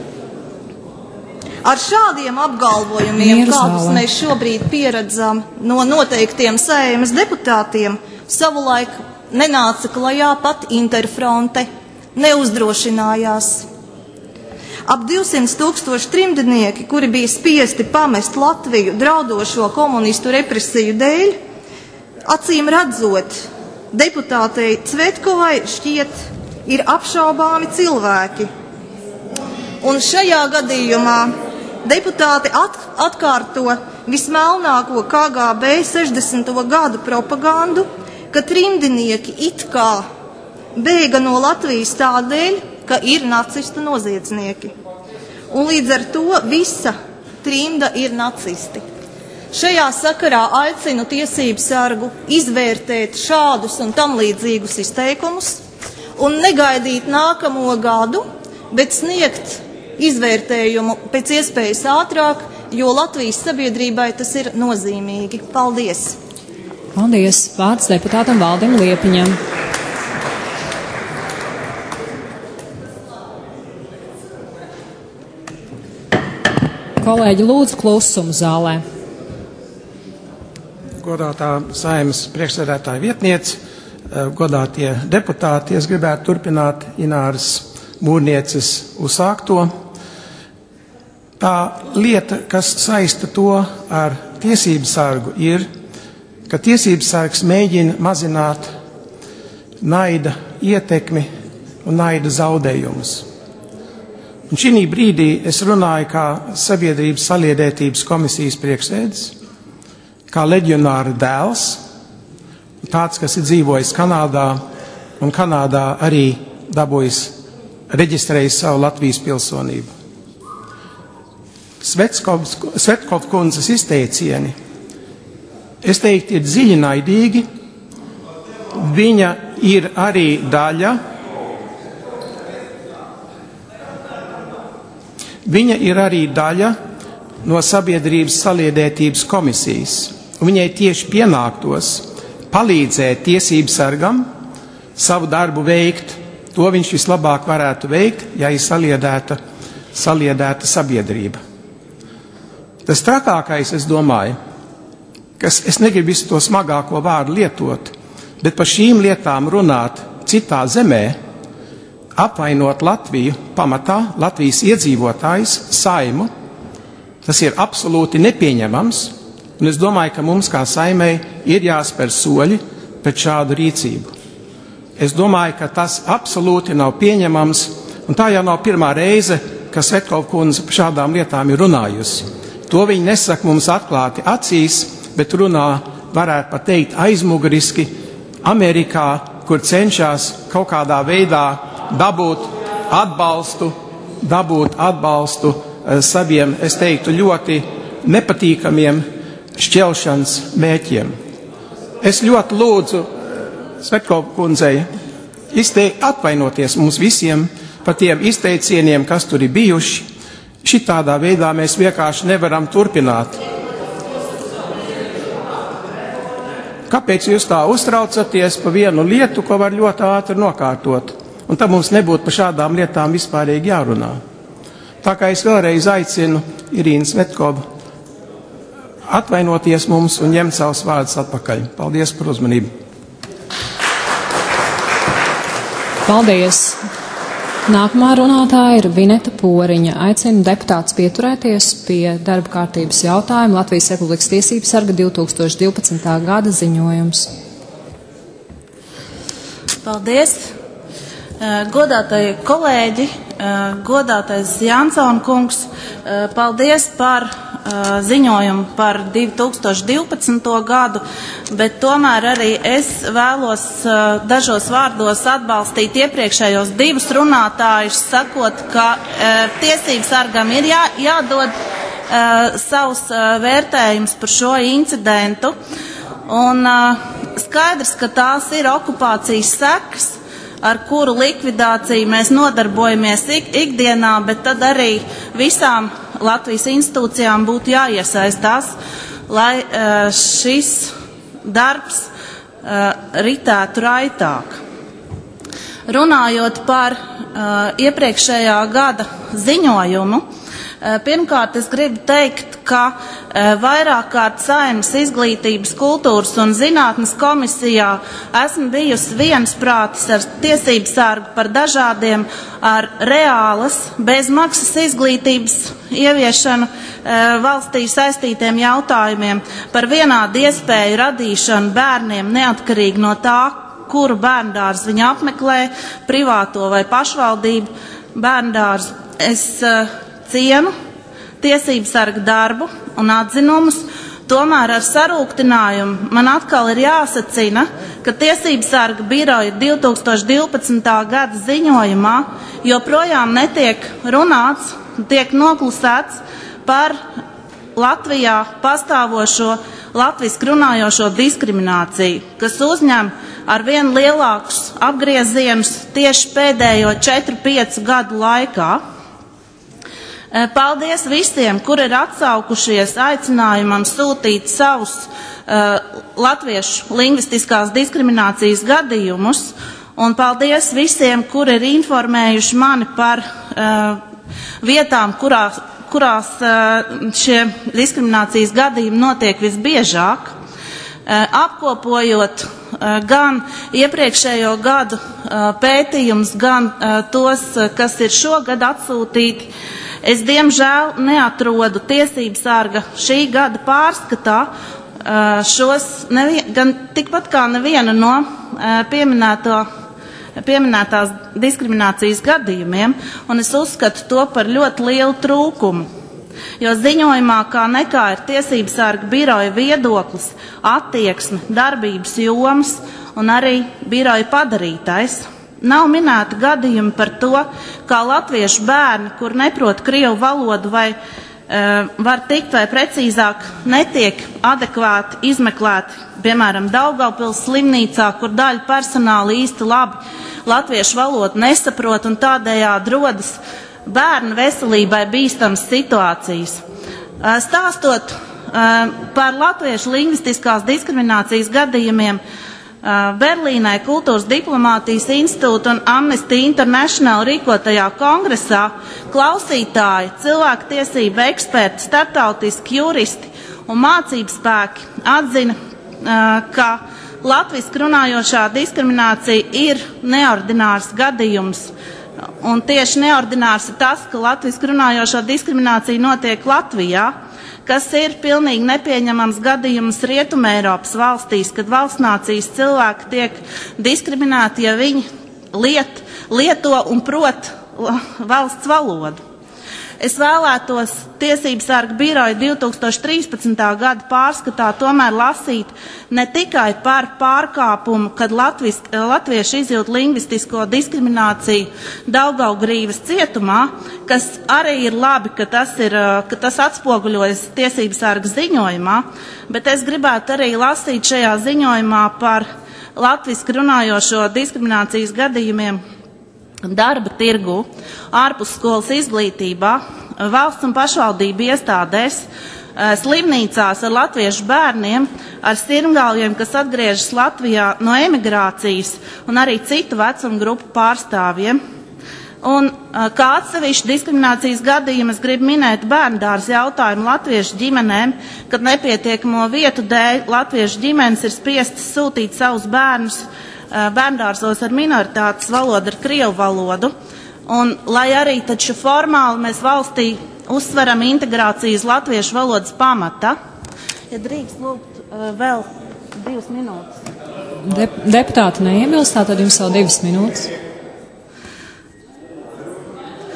ar šādiem apgalvojumiem, kādus mēs šobrīd pieredzam no noteiktiem Saeimas deputātiem, savulaik nenāca klajā pat Interfronte, neuzdrošinājās. Ap 200,000 trimdnieki, kuri bija spiesti pamest Latviju draudošo komunistu represiju dēļ, acīm redzot, deputātei Cvetkovai šķiet ir apšaubāmi cilvēki. Un šajā gadījumā deputāte atkārto vismelnāko KGB 60. gadu propagandu, ka trimdnieki it kā bēga no Latvijas tādēļ, ka ir nacistu noziedznieki. Un līdz ar to visa trimda ir nacisti. Šajā sakarā aicinu tiesību sargu izvērtēt šādus un tam līdzīgus izteikumus un negaidīt nākamo gadu, bet sniegt izvērtējumu pēc iespējas ātrāk, jo Latvijas sabiedrībai tas ir nozīmīgi. Paldies! Paldies! Vārds deputātam Valdim Liepiņam. Kolēģi, lūdzu klusumu zālē. Godātā Saeimas priekšsēdētāja vietniece, godātie deputāti, es gribētu turpināt Ināras Mūrnieces uzsākto. Tā lieta, kas saista to ar tiesību sargu, ir, ka tiesības sargs mēģina mazināt naida ietekmi un naida zaudējumus. Un šī brīdī es runāju kā Sabiedrības saliedētības komisijas priekšsēdis, kā leģionāra dēls, tāds, kas ir dzīvojis Kanādā un Kanādā arī dabūjis, reģistrējis savu Latvijas pilsonību. Cvetkovas kundzes izteicieni, es teiktu, ir dziļi naidīgi. Viņa ir arī daļa. Viņa ir arī daļa no Sabiedrības saliedētības komisijas. Viņai tieši pienāktos palīdzēt tiesību sargam savu darbu veikt. To viņš vislabāk varētu veikt, ja ir saliedēta sabiedrība. Tas trakākais, es domāju, kas es negribu visu to smagāko vārdu lietot, bet par šīm lietām runāt citā zemē, apvainot Latviju pamatā, Latvijas iedzīvotājs, Saimu, tas ir absolūti nepieņemams, un es domāju, ka mums kā Saimei ir jāspēr soļi pret šādu rīcību. Es domāju, ka tas absolūti nav pieņemams, un tā jau nav pirmā reize, ka Cvetkova kundze par šādām lietām ir runājusi. To viņa nesaka mums atklāti acīs, bet runā, varētu pat teikt, aizmuguriski Amerikā, kur cenšas kaut kādā veidā dabūt atbalstu saviem, es teiktu, ļoti nepatīkamiem šķelšanas mērķiem. Es ļoti lūdzu Cvetkova kundzei atvainoties mums visiem par tiem izteicieniem, kas tur ir bijuši. Šitādā veidā mēs vienkārši nevaram turpināt. Kāpēc jūs tā uztraucaties par vienu lietu, ko var ļoti ātri nokārtot? Un tad mums nebūtu par šādām lietām vispārīgi jārunā. Tā kā es vēlreiz aicinu Irīnu Cvetkovu atvainoties mums un ņemt savus vārdus atpakaļ. Paldies par uzmanību. Paldies. Nākamā runātāja ir Vineta Poriņa. Aicinu deputātus pieturēties pie darba kārtības jautājuma Latvijas Republikas tiesības sarga 2012. gada ziņojums. Paldies. Godātie kolēģi, godātais Jansona kungs, paldies par ziņojumu par 2012. gadu, bet tomēr arī es vēlos dažos vārdos atbalstīt iepriekšējos divus runātājus, sakot, ka tiesības sargam ir jādod savus vērtējums par šo incidentu. Un skaidrs, ka tās ir okupācijas sekas, ar kuru likvidāciju mēs nodarbojamies ikdienā, bet tad arī visām Latvijas institūcijām būtu jāiesaistās, lai šis darbs ritētu raitāk. Runājot par iepriekšējā gada ziņojumu, pirmkārt, es gribu teikt, ka vairāk kārt Saeimas izglītības, kultūras un zinātnes komisijā esmu bijusi viensprātis ar tiesības sargu par dažādiem ar reālas, bezmaksas izglītības ieviešanu valstī saistītiem jautājumiem, par vienādu iespēju radīšanu bērniem neatkarīgi no tā, kuru bērndārzu viņi apmeklē, privāto vai pašvaldību bērndārzu. Es cienu tiesību sarga darbu un atzinumus, tomēr ar sarūktinājumu man atkal ir jāsacina, ka tiesību sarga biroja 2012. gada ziņojumā joprojām netiek runāts, tiek noklusēts par Latvijā pastāvošo latviski runājošo diskrimināciju, kas uzņem ar vien lielākus apgriezienus tieši pēdējo 4-5 gadu laikā. Paldies visiem, kuri ir atsaukušies aicinājumam sūtīt savus latviešu lingvistiskās diskriminācijas gadījumus, un paldies visiem, kuri ir informējuši mani par vietām, kurās šie diskriminācijas gadījumi notiek visbiežāk, apkopojot gan iepriekšējo gadu pētījums, gan tos, kas ir šogad atsūtīti. Es, diemžēl, neatrodu tiesības sarga šī gada pārskatā šos, gan tikpat kā neviena no pieminētās diskriminācijas gadījumiem, un es uzskatu to par ļoti lielu trūkumu, jo ziņojumā kā nekā ir tiesības sarga biroja viedoklis, attieksme, darbības jomas un arī biroja padarītais. Nav minēti gadījumi par to, kā latviešu bērni, kur neprot krievu valodu vai var tikt vai precīzāk netiek adekvāti izmeklēti, piemēram, Daugavpils slimnīcā, kur daļa personāla īsti labi latviešu valodu nesaprot un tādējādi rodas bērnu veselībai bīstamas situācijas. Stāstot par latviešu lingvistiskās diskriminācijas gadījumiem, Berlīnai Kultūras diplomātijas institūta un Amnesty International rīkotajā kongresā klausītāji, cilvēktiesība eksperti, startautiski juristi un mācību spēki atzina, ka latviski runājošā diskriminācija ir neordinārs gadījums. Un tieši neordinārs ir tas, ka latviski runājošā diskriminācija notiek Latvijā, kas ir pilnīgi nepieņemams gadījums Rietumeiropas valstīs, kad valstnācijas cilvēki tiek diskriminēti, ja viņi lieto un prot valsts valodu. Es vēlētos tiesības sarga biroja 2013. gada pārskatā tomēr lasīt ne tikai par pārkāpumu, kad latvieši izjūt lingvistisko diskrimināciju Daugavgrīvas cietumā, kas arī ir labi, ka tas atspoguļojas tiesības sarga ziņojumā, bet es gribētu arī lasīt šajā ziņojumā par latviski runājošo diskriminācijas gadījumiem darba tirgu, ārpusskolas izglītībā, valsts un pašvaldību iestādēs, slimnīcās ar latviešu bērniem, ar sirmgalviem, kas atgriežas Latvijā no emigrācijas un arī citu vecumu grupu pārstāvjiem. Un kā atsevišķu diskriminācijas gadījumu es gribu minēt bērndārza jautājumu latviešu ģimenēm, kad nepietiekamo vietu dēļ latviešu ģimenes ir spiestas sūtīt savus bērnus bērndārzos ar minoritātes valodu, ar krievu valodu. Un, lai arī taču formāli mēs valstī uzsveram integrāciju uz latviešu valodas pamata. Ja drīkst lūgt vēl 2 minūtes. Deputāti neiebilst, tātad jums vēl 2 minūtes.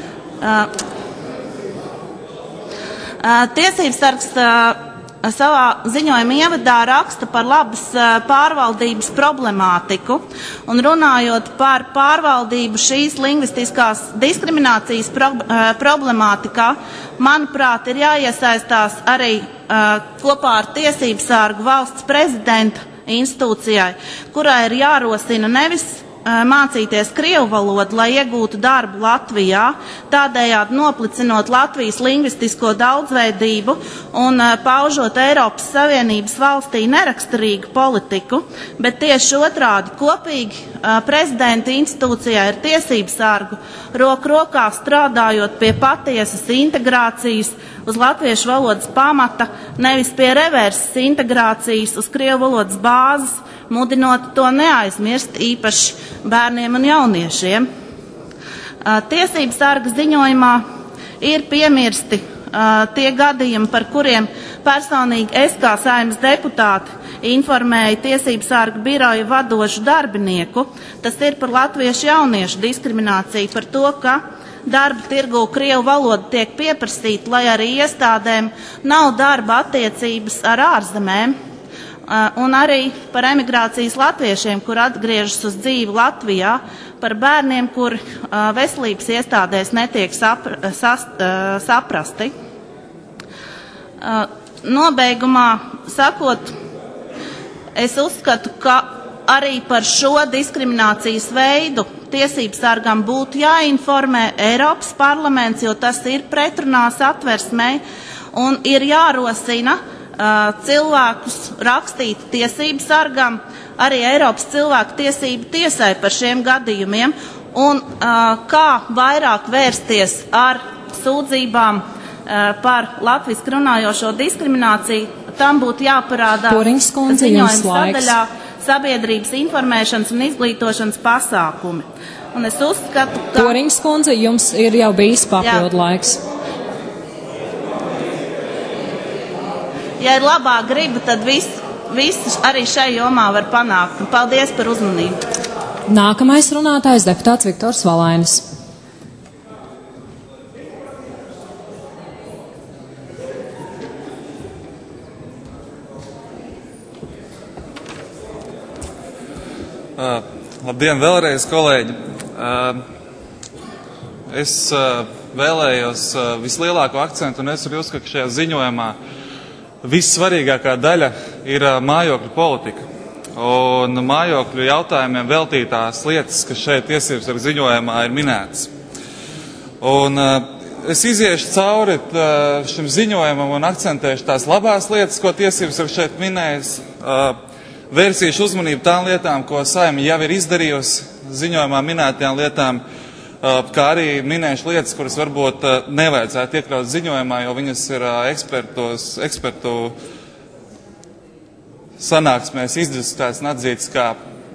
Tiesībsargs savā ziņojuma ievadā raksta par labas pārvaldības problemātiku, un runājot par pārvaldību šīs lingvistiskās diskriminācijas problemātikā, manuprāt, ir jāiesaistās arī kopā ar tiesībsargu valsts prezidenta institūcijai, kurai ir jārosina nevis mācīties krievu valodu, lai iegūtu darbu Latvijā, tādējādi noplicinot Latvijas lingvistisko daudzveidību un paužot Eiropas Savienības valstī neraksturīgu politiku, bet tieši otrādi kopīgi prezidenta institūcijā ir tiesībsargu roku rokā strādājot pie patiesas integrācijas uz latviešu valodas pamata, nevis pie reverses integrācijas uz krievu valodas bāzes, mudinot to neaizmirst īpaši bērniem un jauniešiem. Tiesībsarga ziņojumā ir piemirsti tie gadījumi, par kuriem personīgi es kā Saeimas deputāti informēju Tiesībsarga biroja vadošu darbinieku. Tas ir par latviešu jauniešu diskrimināciju, par to, ka darba tirgū krievu valoda tiek pieprasīta, lai arī iestādēm nav darba attiecības ar ārzemēm. Un arī par emigrācijas latviešiem, kur atgriežas uz dzīvi Latvijā, par bērniem, kur veselības iestādēs netiek saprasti. Nobeigumā sakot, es uzskatu, ka arī par šo diskriminācijas veidu tiesībsargam būtu jāinformē Eiropas parlaments, jo tas ir pretrunā satversmei, un ir jārosina cilvēkus rakstīt tiesībsargam, arī Eiropas cilvēku tiesību tiesai par šiem gadījumiem, un kā vairāk vērsties ar sūdzībām par latviski runājošo diskrimināciju, tam būtu jāparādās ziņojuma sadaļā sabiedrības informēšanas un izglītošanas pasākumi. Un es uzskatu, ka... Toriņas kundze, jums ir jau bijis papildu laiks. Ja ir labā griba, tad viss arī šai jomā var panākt. Paldies par uzmanību. Nākamais runātājs deputāts Viktors Valainis. Labdien vēlreiz, kolēģi! Es vēlējos vislielāko akcentu, un es arī uzskatu, ka šajā ziņojumā vissvarīgākā daļa ir mājokļu politika. Un mājokļu jautājumiem veltītās lietas, kas šeit tiesības ziņojumā ir minētas. Un es iziešu cauri šim ziņojumam un akcentēšu tās labās lietas, ko tiesības šeit minējas. Vērsīšu uzmanību tām lietām, ko Saeima jau ir izdarījusi, ziņojumā minētajām lietām, kā arī minēšu lietas, kuras varbūt nevajadzētu iekļaut ziņojumā, jo viņas ir ekspertu sanāksmēs izdiskutētas un atzītas kā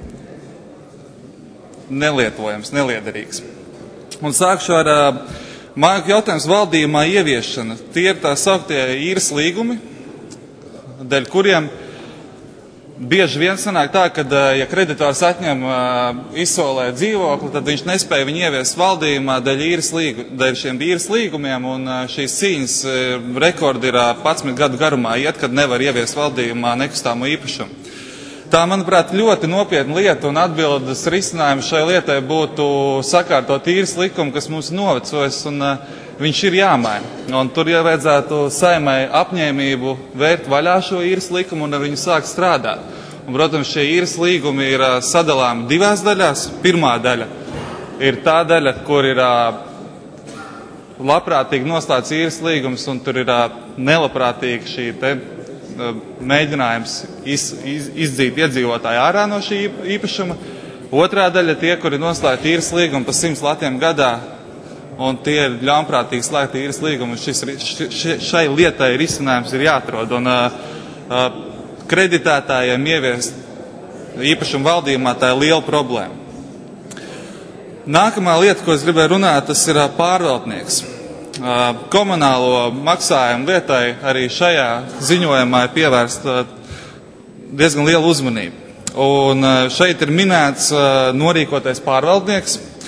nelietojams, neliederīgs. Un sākšu ar mājokļu jautājums valdījumā ieviešana. Tie ir tā sauktie īres līgumi, dēļ kuriem bieži vien sanāk tā, ka, ja kreditors atņem izsolē dzīvokli, tad viņš nespēja viņu ieviest valdījumā dēļ šiem īres līgumiem, un šīs cīņas rekordi ir 11 gadu garumā iet, kad nevar ieviest valdījumā nekustāmo īpašumu. Tā, manuprāt, ļoti nopietna lieta, un atbildes risinājums šai lietai būtu sakārtot īres likumu, kas mums novecojas, un viņš ir jāmaina. Un tur jau vajadzētu Saeimai apņēmību vērt vaļā šo īres likumu un ar viņu sākt strādāt. Un, protams, šie īres līgumi ir sadalāmi divās daļās. Pirmā daļa ir tā daļa, kur ir labprātīgi noslēgts īres līgums, un tur ir nelabprātīgi šī te mēģinājums izdzīt iedzīvotāju ārā no šī īpašuma. Otrā daļa tie, kuri noslēgt īres līgumu pa 100 latiem gadā, un tie ir ļaunprātīgi slēgti īres līgumi. Šai lietai risinājums ir jāatrod, un kreditētājiem ieviest īpašumu valdījumā, tā ir liela problēma. Nākamā lieta, ko es gribēju runāt, tas ir pārvaldnieks. Komunālo maksājumu lietai arī šajā ziņojumā ir pievērsta diezgan liela uzmanība. Un šeit ir minēts norīkotais pārvaldnieks,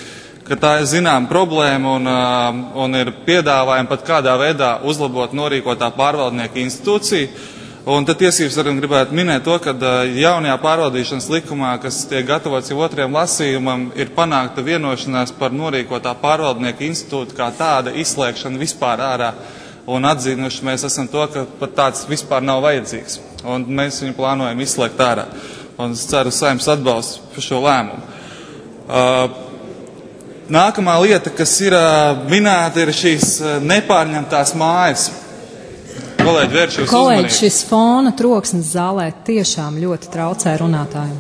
ka tā ir zinām problēma un ir piedāvājumi pat kādā veidā uzlabot norīkotā pārvaldnieka institūciju. Un tad tiesības sargam gribētu minēt to, ka jaunajā pārvaldīšanas likumā, kas tiek gatavots jau otrajam lasījumam, ir panākta vienošanās par norīkotā pārvaldnieka institūtu kā tāda izslēgšana vispār ārā. Un atzīnuši mēs esam to, ka pat tāds vispār nav vajadzīgs. Un mēs viņu plānojam izslēgt ārā. Un es ceru Saeimas atbalstu par šo lēmumu. Nākamā lieta, kas ir minēta, ir šīs nepārņemtās mājas. Kolēģi, vērš jūs uzmanību. Kolēģi, šis fona troksnis zālē tiešām ļoti traucē runātājiem.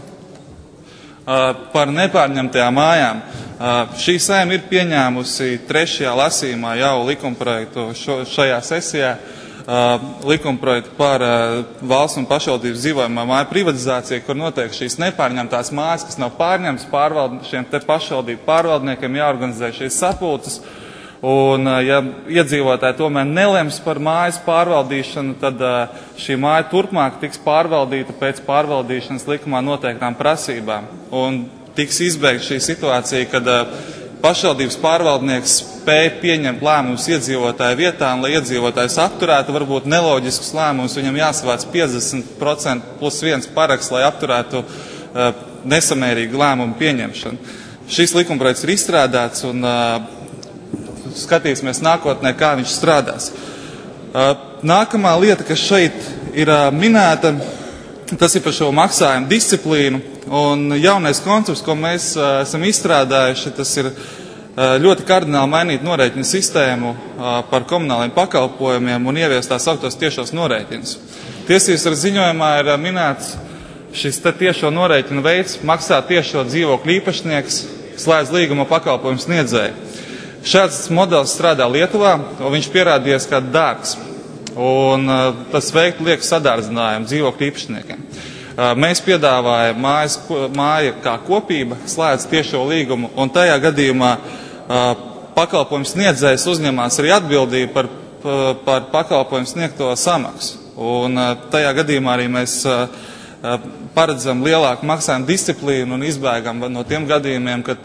Par nepārņemtajām mājām. Šī Saeima ir pieņēmusi 3. lasījumā jau likumprojektu šajā sesijā. Likumprojektu par valsts un pašvaldības dzīvojamā māju privatizāciju, kur notiek šīs nepārņemtās mājas, kas nav pārņemtas šiem te pašvaldību pārvaldniekiem, jāorganizē šīs sapulces. Un, ja iedzīvotāji tomēr nelems par mājas pārvaldīšanu, tad šī māja turpmāk tiks pārvaldīta pēc pārvaldīšanas likumā noteiktām prasībām. Un tiks izbeigta šī situācija, kad pašvaldības pārvaldnieks spēj pieņemt lēmumus iedzīvotāju vietā, un lai iedzīvotājs apturētu varbūt neloģiskus lēmumus, viņam jāsavāc 50% plus 1 paraksts, lai apturētu nesamērīgu lēmumu pieņemšanu. Šis likumprojekts ir izstrādāts un skatīsimies nākotnē, kā viņš strādās. Nākamā lieta, kas šeit ir minēta, tas ir par šo maksājumu disciplīnu. Un jaunais koncepts, ko mēs esam izstrādājuši, tas ir ļoti kardināli mainīt norēķinu sistēmu par komunāliem pakalpojumiem un ieviest tā sauktos tiešos norēķinus. Tiesības ar ziņojumā ir minēts šis tiešo norēķinu veids, maksā tiešo dzīvokļu īpašnieks, slēdz līguma pakalpojumu sniedzēju. Šāds modelis strādā Lietuvā, un viņš pierādījies kā dārgs. Un tas veiktu lieku sadārdzinājumu dzīvokļu īpašniekiem. Mēs piedāvājam māja kā kopība, slēdz tiešo līgumu, un tajā gadījumā pakalpojumu sniedzējs uzņemās arī atbildību par pakalpojumu sniegto samaksu. Un tajā gadījumā arī mēs paredzam lielāku maksājumu disciplīnu un izbēgam no tiem gadījumiem, kad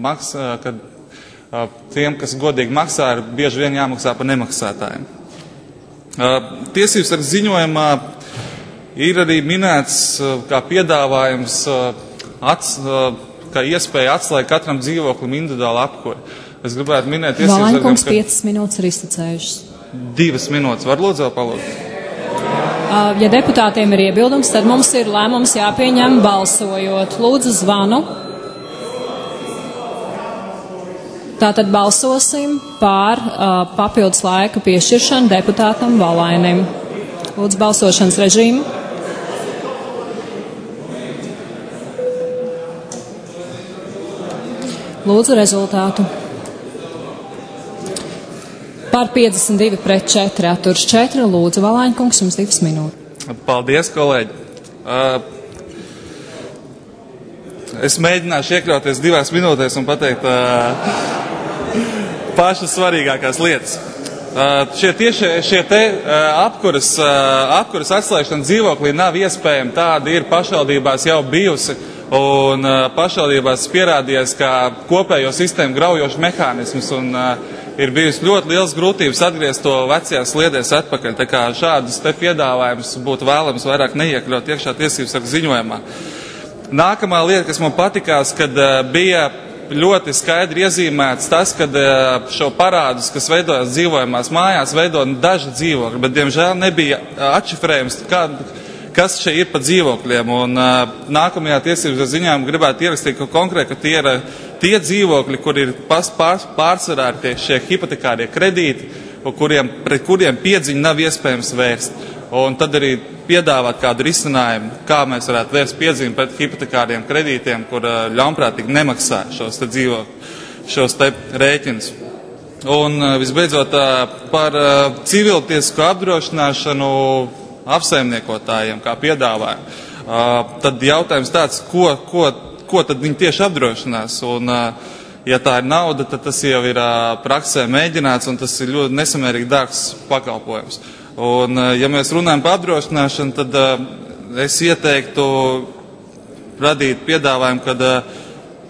tiem, kas godīgi maksā, ir bieži vien jāmaksā par nemaksātājiem. Tiesības ar ziņojumā ir arī minēts kā piedāvājums, kā iespēja atslēgt katram dzīvoklim individuāli apkuri. Es gribētu minēt tiesības sargam, Valaņkungs 5 minūtes ir iztecējušas. 2 minūtes. Var lūdzu vēl palūgt? Ja deputātiem ir iebildums, tad mums ir lēmums jāpieņem balsojot. Lūdzu zvanu. Tātad balsosim pār papildus laika piešķiršanu deputātam Valainim. Lūdzu balsošanas režīmu. Lūdzu rezultātu. Par 52 pret 4 atturs 4. Lūdzu Valaiņkungs, jums 2 minūtes. Paldies, kolēģi. Es mēģināšu iekļauties 2 minūtēs un pateikt pašas svarīgākās lietas. Šie apkuras atslēgšana dzīvoklī nav iespējama. Tāda ir pašvaldībās jau bijusi, un pašvaldībās pierādījies kā kopējo sistēmu graujošs mehānisms, un ir bijusi ļoti liels grūtības atgriezt to vecajās sliedēs atpakaļ. Tā kā šādus te piedāvājumus būtu vēlams vairāk neiekļaut iekšā tiesības sarga ziņojumā. Nākamā lieta, kas man patikās, kad bija ļoti skaidri iezīmēts tas, ka šo parādus, kas veidojas dzīvojamās mājās, veido daži dzīvokļi, bet diemžēl nebija atšifrējums, kas šeit ir pa dzīvokļiem. Un nākamajā tiesības ziņām gribētu ierakstīt, ka konkrēti, ka tie ir tie dzīvokļi, kur ir pārsvarā šie hipotekārie kredīti, pret kuriem piedziņu nav iespējams vērst. Un tad arī piedāvāt kādu risinājumu, kā mēs varētu vērst piedziņu pret hipotekāriem kredītiem, kur ļaunprātīgi nemaksā šos te rēķinus. Un visbeidzot par civiltiesku apdrošināšanu apsaimniekotājiem, kā piedāvājumu. Tad jautājums tāds, ko tad viņi tieši apdrošinās? Un, ja tā ir nauda, tad tas jau ir praksē mēģināts, un tas ir ļoti nesamērīgi dārgs pakalpojums. Un, ja mēs runājam par apdrošināšanu, tad es ieteiktu radīt piedāvājumu, kad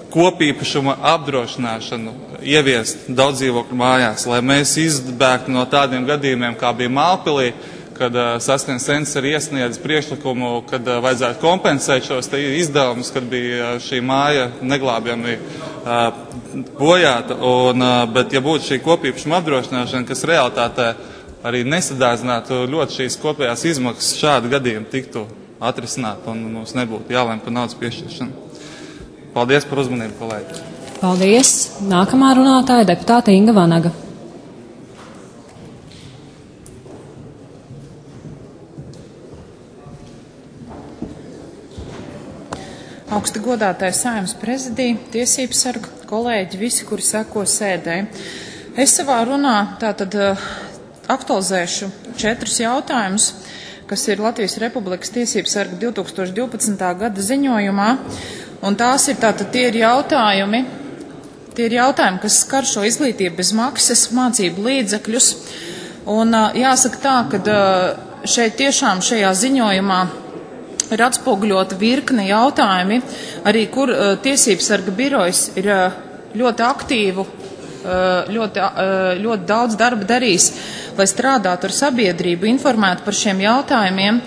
kopīpašuma apdrošināšanu ieviest daudzdzīvokļu mājās, lai mēs izbēgtu no tādiem gadījumiem, kā bija Mālpilī, kad Saskaņas centrs arī iesniedz priekšlikumu, kad vajadzētu kompensēt šos izdevumus, kad bija šī māja neglābjami bojāta. Bet ja būtu šī kopīpašuma apdrošināšana, kas realitātē arī nesadārdzinātu ļoti šīs kopējās izmaksas, šādi gadījumi tiktu atrisināt un mums nebūtu jālēm par naudas piešķiršanu. Paldies par uzmanību, kolēģi. Paldies. Nākamā runātāja deputāte Inga Vanaga. Augsti godātais Saeimas prezidija, tiesības sarga, kolēģi, visi, kuri seko sēdē. Es savā runā tātad aktualizēšu 4 jautājumus, kas ir Latvijas Republikas tiesības sarga 2012. gada ziņojumā. Un tās ir tātad tie ir jautājumi, kas skar šo izglītību bez maksas, mācību līdzekļus. Un jāsaka tā, ka šeit tiešām šajā ziņojumā ir atspoguļota virkne jautājumi, arī kur tiesības sarga birojas ir ļoti aktīvu, ļoti daudz darba darījis, lai strādātu ar sabiedrību, informētu par šiem jautājumiem.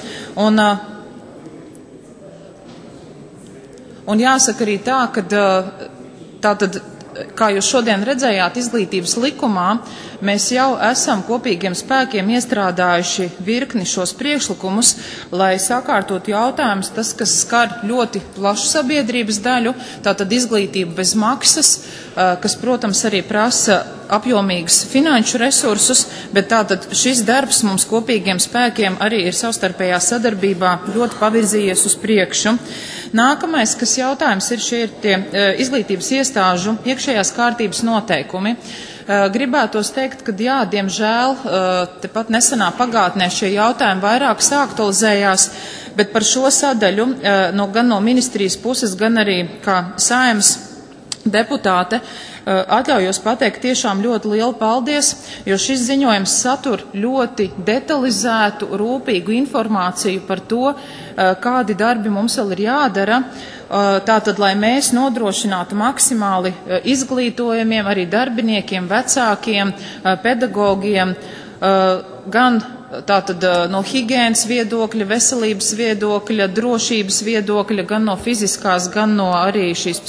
Un jāsaka arī tā, ka tātad, kā jūs šodien redzējāt, izglītības likumā mēs jau esam kopīgiem spēkiem iestrādājuši virkni šos priekšlikumus, lai sakārtotu jautājumus, tas, kas skar ļoti plašu sabiedrības daļu, tātad izglītību bez maksas, kas, protams, arī prasa apjomīgus finanšu resursus, bet tātad šis darbs mums kopīgiem spēkiem arī ir savstarpējā sadarbībā ļoti pavirzījies uz priekšu. Nākamais, kas jautājums ir, šie ir tie izglītības iestāžu iekšējās kārtības noteikumi. Gribētos teikt, ka jā, diemžēl, tepat nesenā pagātnē šie jautājumi vairāk sāktualizējās, bet par šo sadaļu gan no ministrijas puses, gan arī kā Saeimas deputāte atļaujos pateikt tiešām ļoti lielu paldies, jo šis ziņojums satur ļoti detalizētu, rūpīgu informāciju par to, kādi darbi mums vēl ir jādara. Tātad, lai mēs nodrošinātu maksimāli izglītojumiem, arī darbiniekiem, vecākiem, pedagogiem, gan tātad no higienas viedokļa, veselības viedokļa, drošības viedokļa, gan no fiziskās, gan no arī šīs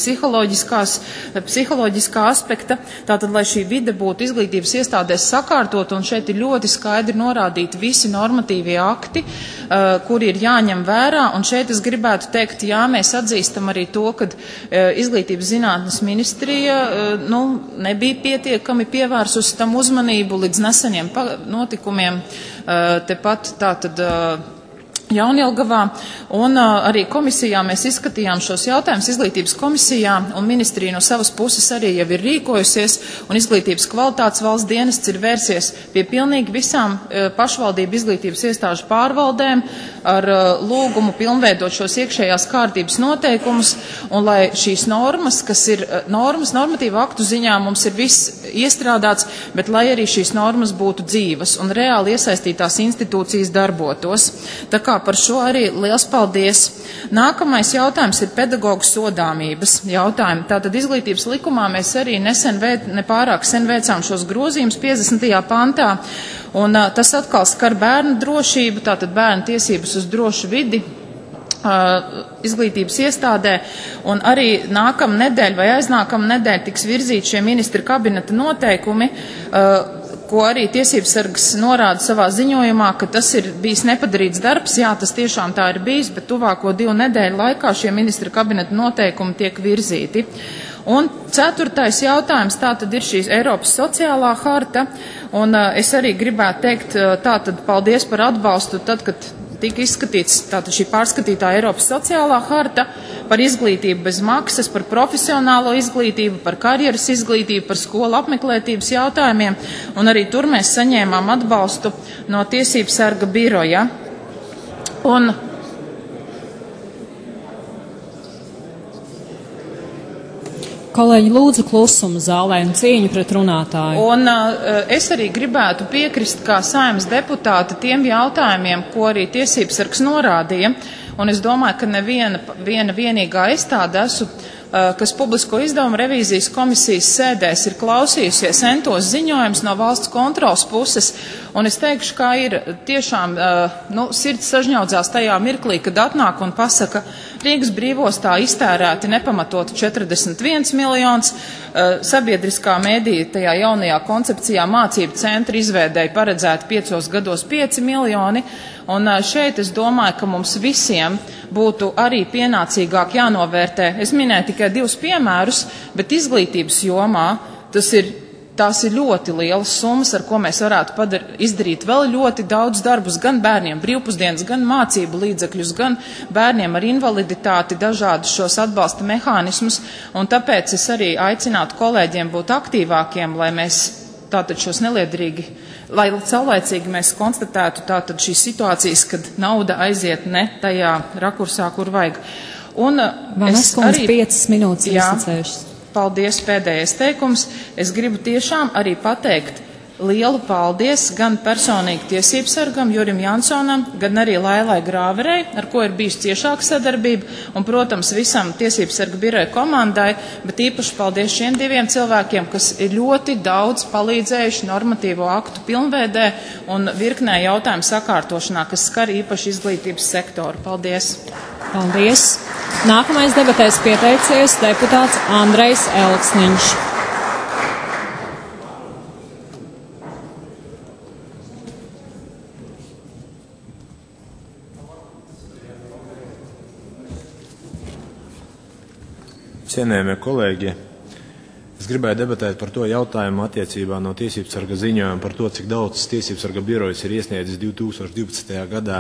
psiholoģiskā aspekta. Tātad, lai šī vide būtu izglītības iestādēs sakārtot, un šeit ir ļoti skaidri norādīti visi normatīvie akti, kuri ir jāņem vērā, un šeit es gribētu teikt, jā, mēs atzīstam arī to, ka izglītības zinātnes ministrija, nebija pietiekami pievērsusi tam uzmanību līdz neseniem notikumiem, tepat tātad Jaunjelgavā, un arī komisijā mēs izskatījām šos jautājumus izglītības komisijā, un ministrija no savas puses arī jau ir rīkojusies, un izglītības kvalitātes valsts dienests ir vērsies pie pilnīgi visām pašvaldību izglītības iestāžu pārvaldēm ar lūgumu pilnveidot šos iekšējās kārtības noteikumus, un lai šīs normas, kas ir normatīvu aktu ziņā, mums ir viss iestrādāts, bet lai arī šīs normas būtu dzīvas un reāli iesaistītās institūcijas darbotos. Tā kā par šo arī liels paldies. Nākamais jautājums ir pedagoģu sodāmības jautājumi. Tātad izglītības likumā mēs arī nepārāk sen veicām šos grozījumus 50. pantā, un tas atkal skar bērnu drošību, tātad bērnu tiesības uz drošu vidi izglītības iestādē, un arī nākamā nedēļa vai aiznākamā nedēļa tiks virzīti šie ministra kabineta noteikumi, ko arī tiesības sargs norāda savā ziņojumā, ka tas ir bijis nepadarīts darbs. Jā, tas tiešām tā ir bijis, bet tuvāko 2 nedēļu laikā šie ministra kabineta noteikumi tiek virzīti. Un 4. jautājums, tātad ir šīs Eiropas sociālā harta, un es arī gribētu teikt, tātad paldies par atbalstu, tad, kad tika izskatīts tātad šī pārskatītā Eiropas sociālā harta par izglītību bez maksas, par profesionālo izglītību, par karjeras izglītību, par skolu apmeklētības jautājumiem, un arī tur mēs saņēmām atbalstu no tiesības sarga biroja. Un kolēģi, lūdzu klusumu zālē un cieņu pret runātāju. Un es arī gribētu piekrist kā Saeimas deputāte tiem jautājumiem, ko arī tiesības sargs norādīja, un es domāju, ka neviena vienīgā iestāde esmu kas publisko izdevumu revīzijas komisijas sēdēs ir klausījusies entos ziņojums no valsts kontrolas puses, un es teikšu, kā ir tiešām sirds sažņaudzās tajā mirklī, kad atnāk un pasaka, Rīgas brīvostā iztērēti nepamatot 41 miljonus, sabiedriskā mēdīja tajā jaunajā koncepcijā mācību centra izveidēja paredzēti 5 gados 5 miljoni, un šeit es domāju, ka mums visiem būtu arī pienācīgāk jānovērtē. Es minēju tikai 2 piemērus, bet izglītības jomā tās ir ļoti lielas summas, ar ko mēs varētu izdarīt vēl ļoti daudz darbus, gan bērniem brīvpusdienas, gan mācību līdzekļus, gan bērniem ar invaliditāti, dažādus šos atbalsta mehānismus, un tāpēc es arī aicinātu kolēģiem būt aktīvākiem, lai mēs tātad šos neliederīgi, lai caurlaicīgi mēs konstatētu tātad šīs situācijas, kad nauda aiziet ne tajā rakursā, kur vajag. Un es arī 5 minūtes izsacējušas. Paldies, pēdējais teikums. Es gribu tiešām arī pateikt lielu paldies gan personīgi tiesību sargam Jurim Jansonam, gan arī Lailai Grāverei, ar ko ir bijusi ciešāka sadarbība, un, protams, visam tiesību sarga biroja komandai, bet īpaši paldies šiem 2 cilvēkiem, kas ir ļoti daudz palīdzējuši normatīvo aktu pilnveidē un virknē jautājumu sakārtošanā, kas skar īpaši izglītības sektoru. Paldies! Paldies! Nākamais debatēs pieteicies deputāts Andrejs Elksniņš. Cienējamie kolēģi, es gribēju debatēt par to jautājumu attiecībā no tiesību sarga ziņojuma par to, cik daudz tiesību sarga birojas ir iesniedzis 2012. gadā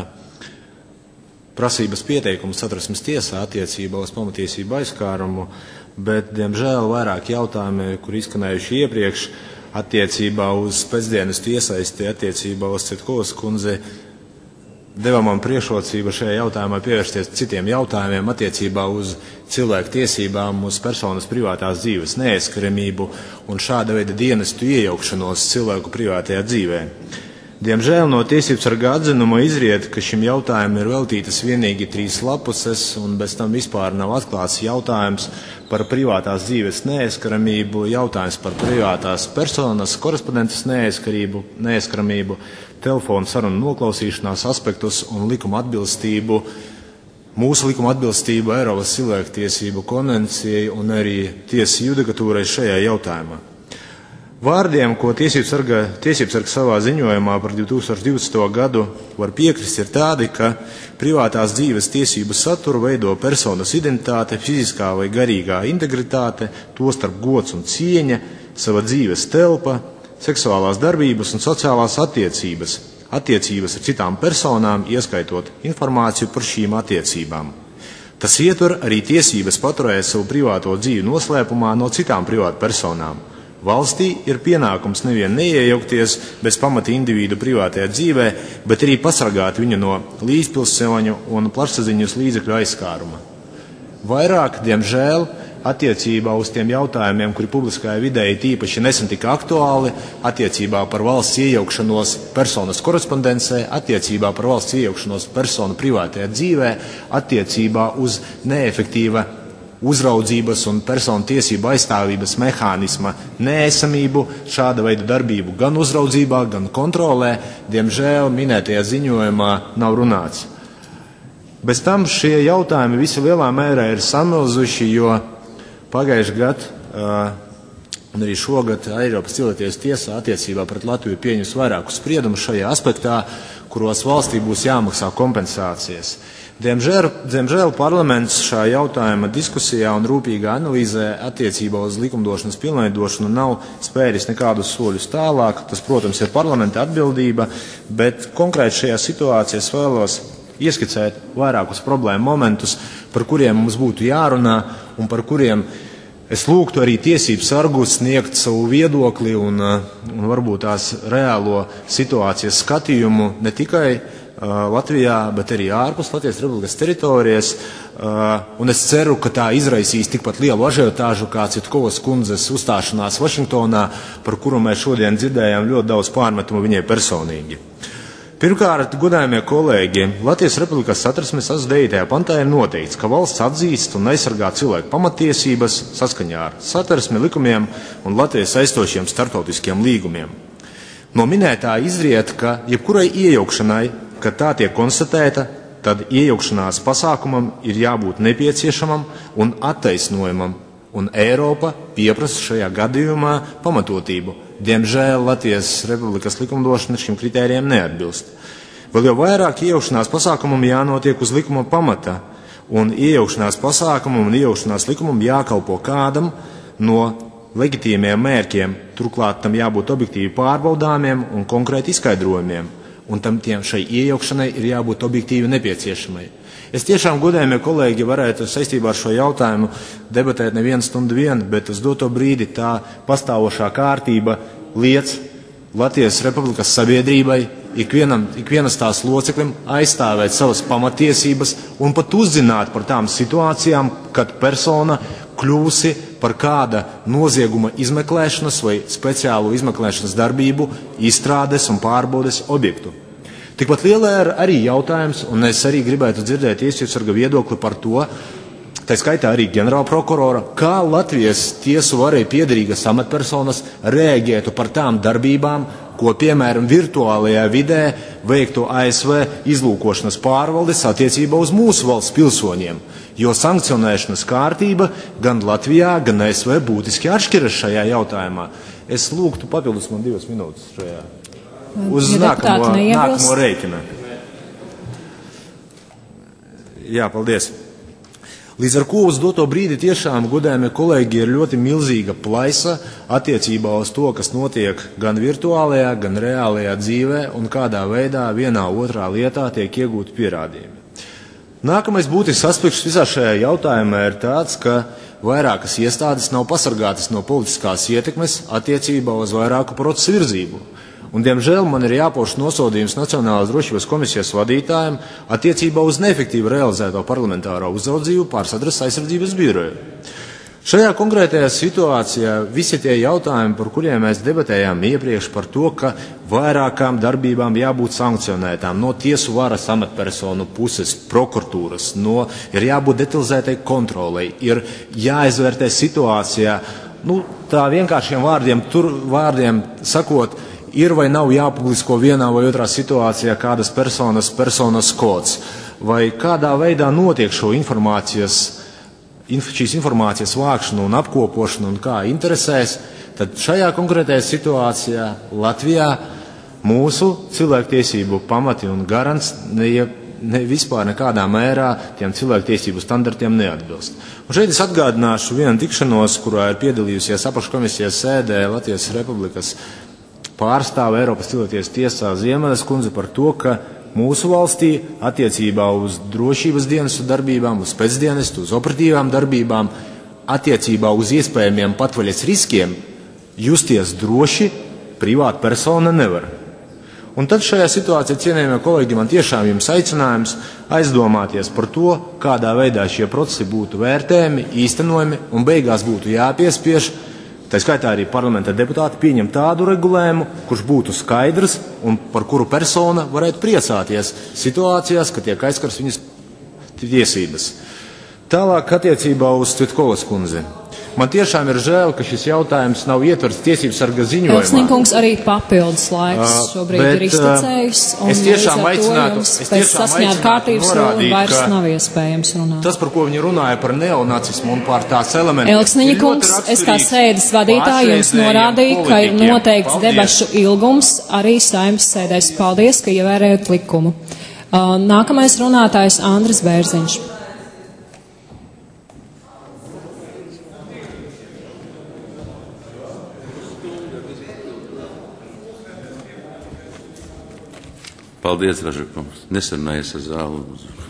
prasības pieteikumu Satversmes tiesā attiecībā uz pamatiesību aizskārumu, bet, diemžēl, vairāk jautājumi, kur izskanējuši iepriekš attiecībā uz pēcdienas iesaisti, attiecībā uz Cetkovas kundzi, deva man priekšrocību šajā jautājumā pievērsties citiem jautājumiem attiecībā uz cilvēku tiesībām, uz personas privātās dzīves neaizskaramību un šāda veida dienestu iejaukšanos cilvēku privātajā dzīvē. Diemžēl no tiesību sarga atzinuma izriet, ka šim jautājumam ir veltītas vienīgi 3 lapuses, un bez tam vispār nav atklāts jautājums par privātās dzīves neaizskaramību, jautājums par privātās personas korespondences neaizskaramību, telefonu sarunu noklausīšanās aspektus un likuma atbilstību, mūsu likuma atbilstību Eiropas cilvēktiesību konvencijai un arī tiesas judikatūrai šajā jautājumā. Vārdiem, ko tiesību sarga savā ziņojumā par 2020. gadu var piekrist, ir tādi, ka privātās dzīves tiesību saturu veido personas identitāte, fiziskā vai garīgā integritāte, tostarp gods un cieņa, sava dzīves telpa, seksuālās darbības un sociālās attiecības ar citām personām, ieskaitot informāciju par šīm attiecībām. Tas ietver arī tiesības paturēt savu privāto dzīvi noslēpumā no citām privātpersonām. Valstī ir pienākums nevien neiejaukties bez pamata individu privātajā dzīvē, bet arī pasargāt viņu no līdzpilsoņu un plašsaziņas līdzekļu aizskāruma. Vairāk, diemžēl, attiecībā uz tiem jautājumiem, kuri publiskajā vidē tīpaši nesen tika aktuāli, attiecībā par valsts iejaukšanos personas korespondencē, attiecībā par valsts iejaukšanos personu privātajā dzīvē, attiecībā uz neefektīva uzraudzības un personu tiesību aizstāvības mehānisma neesamību, šāda veida darbību gan uzraudzībā, gan kontrolē, diemžēl minētajā ziņojumā nav runāts. Bez tam šie jautājumi visi lielā mērā ir samilzuši, jo pagājuši gadu un arī šogad Eiropas cilvēktiesību tiesā attiecībā pret Latviju pieņems vairākus spriedumus šajā aspektā, kuros valstī būs jāmaksā kompensācijas. Diemžēl parlaments šā jautājuma diskusijā un rūpīgā analīzē attiecībā uz likumdošanas pilnveidošanu nav spēris nekādus soļus tālāk. Tas, protams, ir parlamenta atbildība, bet konkrēti šajā situācijā es vēlos ieskicēt vairākus problēmu momentus, par kuriem mums būtu jārunā un par kuriem es lūgtu arī tiesību sargus sniegt savu viedokli un varbūt tās reālo situācijas skatījumu ne tikai Latvijā, bet arī ārpus Latvijas Republikas teritorijas, un es ceru, ka tā izraisīs tikpat lielu ažiotāžu kā Cetkovas kundzes uzstāšanās Vašingtonā, par kuru mēs šodien dzirdējām ļoti daudz pārmetumu viņai personīgi. Pirmkārt, godājumie kolēģi, Latvijas Republikas Satversmes 9. pantā ir noteikts, ka valsts atzīst un aizsargā cilvēku pamatiesības saskaņā ar Satversmi likumiem un Latvijas aizstošiem starptautiskiem līgumiem. No minētā izriet, ka jebkurai iejaukšanai, kad tā tiek konstatēta, tad iejaukšanās pasākumam ir jābūt nepieciešamam un attaisnojamam, un Eiropa pieprasa šajā gadījumā pamatotību. Diemžēl Latvijas Republikas likumdošana šim kritērijiem neatbilst. Vēl jau vairāk iejaukšanās pasākumam jānotiek uz likuma pamata, un iejaukšanās pasākumam un iejaukšanās likumam jākalpo kādam no leģitīmiem mērķiem, turklāt tam jābūt objektīvi pārbaudāmiem un konkrēti izskaidrojumiem, un šai iejaukšanai ir jābūt objektīvi nepieciešamai. Es tiešām, godējumie kolēģi, varētu saistībā ar šo jautājumu debatēt nevienu stundu vien, bet uz doto brīdi tā pastāvošā kārtība liec Latvijas Republikas sabiedrībai, ikvienas tās loceklim aizstāvēt savas pamatiesības un pat uzzināt par tām situācijām, kad persona kļūsi par kāda nozieguma izmeklēšanas vai speciālu izmeklēšanas darbību izstrādes un pārbaudes objektu. Tikpat liela ir arī jautājums, un es arī gribētu dzirdēt tiesību sarga viedokli par to, tā skaitā arī ģenerāla prokurora, kā Latvijas tiesu varai piederīgas amatpersonas reaģētu par tām darbībām, ko, piemēram, virtuālajā vidē veiktu ASV izlūkošanas pārvaldes attiecībā uz mūsu valsts pilsoņiem, jo sankcionēšanas kārtība gan Latvijā, gan ASV būtiski atšķiras šajā jautājumā. Es lūgtu papildus man 2 minūtes šajā. Uz nākamo rēķinu. Jā, paldies. Līdz ar ko uz doto brīdi tiešām, godējumie kolēģi, ir ļoti milzīga plaisa attiecībā uz to, kas notiek gan virtuālajā, gan reālajā dzīvē un kādā veidā vienā otrā lietā tiek iegūti pierādījumi. Nākamais būtisks aspekts visā šajā jautājumā ir tāds, ka vairākas iestādes nav pasargātas no politiskās ietekmes attiecībā uz vairāku procesu virzību. Un, diemžēl, man ir jāpauž nosodījums Nacionālās drošības komisijas vadītājiem attiecībā uz neefektīvu realizēto parlamentāro uzraudzību pārsadras aizsardzības biroju. Šajā konkrētajā situācijā visi tie jautājumi, par kuriem mēs debatējām iepriekš par to, ka vairākām darbībām jābūt sankcionētām no tiesu varas amatpersonu puses, prokuratūras, ir jābūt detalizētai kontrolei, ir jāizvērtē situācijā, tā vienkāršiem vārdiem sakot, ir vai nav jāpublisko vienā vai otrā situācijā kādas personas kods, vai kādā veidā notiek šīs informācijas vākšana un apkopošana un kā interesēs, tad šajā konkrētajā situācijā Latvijā mūsu cilvēktiesību pamati un garants vispār nekādā mērā tiem cilvēktiesību standartiem neatbilst. Un šeit es atgādināšu vienu tikšanos, kurā ir piedalījusies apakškomisijas sēdē Latvijas Republikas pārstāve Eiropas cilvēktiesību tiesā Ziemeles kundze par to, ka mūsu valstī attiecībā uz drošības dienestu darbībām, uz pēcdienestu, uz operatīvām darbībām, attiecībā uz iespējamiem patvaļas riskiem justies droši privāta persona nevar. Un tad šajā situācijā, cienījamie kolēģi, man tiešām jums aicinājums aizdomāties par to, kādā veidā šie procesi būtu vērtējami, īstenojami un beigās būtu jāpiespiež, tā skaitā arī parlamenta deputāti pieņem tādu regulējumu, kurš būtu skaidrs un par kuru persona varētu priecāties situācijās, ka tiek aizskars viņas tiesības. Tālāk attiecībā uz Cvitkovas kundzi. Man tiešām ir žēl, ka šis jautājums nav ietverts tiesības sarga ziņojumā. Elksniņkungs, arī papildus laiks šobrīd ir iztecējis, un līdz ar to jums pēc saskaņā kārtības rūli vairs nav iespējams runāt. Tas, par ko viņi runāja par neonacismu un par tās elementiem. Elksniņkungs, es kā sēdes vadītāji jums norādīju, ka ir noteikts debašu ilgums arī Saeimas sēdēs. Paldies, ka ievērējat likumu. Nākamais runātājs Andris Bērziņš. Paldies, Ražakungs. Nesarunājies ar zāli.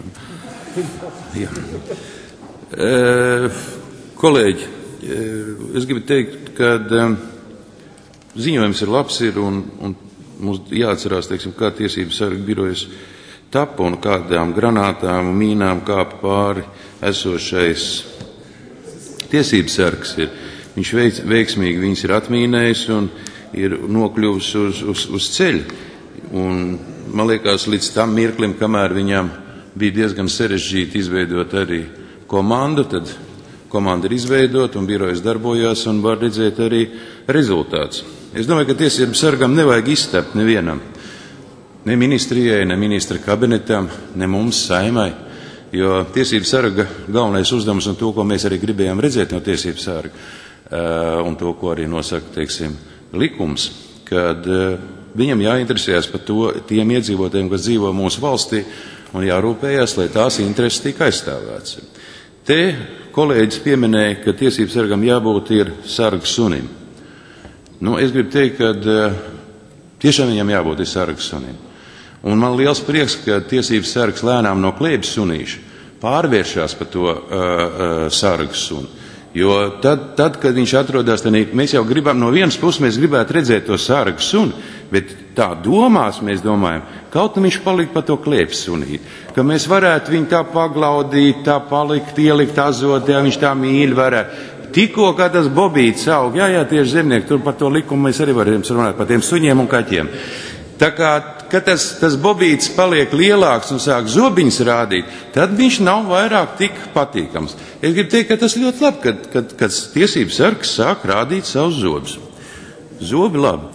Kolēģi, es gribu teikt, ka ziņojums ir labs un mums jāatcerās, teiksim, kā tiesības sarga birojas tapa un kādām granātām un mīnām kāpa pāri esošais tiesības sargs ir. Viņš veiksmīgi viņas ir atmīnējis un ir nokļuvis uz ceļa. Un man liekas, līdz tam mirklim, kamēr viņam bija diezgan sarežģīti izveidot arī komandu, tad komanda ir izveidota un birojas darbojās un var redzēt arī rezultāts. Es domāju, ka tiesību sargam nevajag izstapt nevienam. Ne ministrijai, ne ministra kabinetam, ne mums saimai, jo tiesību sarga galvenais uzdevums un to, ko mēs arī gribējām redzēt no tiesību sarga, un to, ko arī nosaka, teiksim, likums, kad viņam jāinteresējas par to tiem iedzīvotājiem, kas dzīvo mūsu valstī, un jārūpējās, lai tās intereses tika aizstāvēts. Te kolēģis pieminēja, ka tiesību sargam jābūt ir sarga sunim. Es gribu teikt, ka tiešām viņam jābūt ir sarga sunim. Un man liels prieks, ka tiesības sargs lēnām no klēbes sunīša pārvēršās par to sarga sunu. Jo tad, kad viņš atrodas, mēs jau gribam, no vienas puses mēs gribētu redzēt to sarga sunu, bet tā domās mēs domājam, kaut viņš palikt par to klēpes sunīt, ka mēs varētu viņu tā paglaudīt, tā palikt, ielikt azot, ja viņš tā mīļi varētu. Tikko, kā tas bobīts aug, jā, tieši zemnieki, tur par to likumu mēs arī varam runāt par tiem suņiem un kaķiem. Tā kā, kad tas bobīts paliek lielāks un sāk zobiņas rādīt, tad viņš nav vairāk tik patīkams. Es gribu teikt, ka tas ļoti labi, kad tiesības sargs sāk rādīt savus zobus. Zobi labi.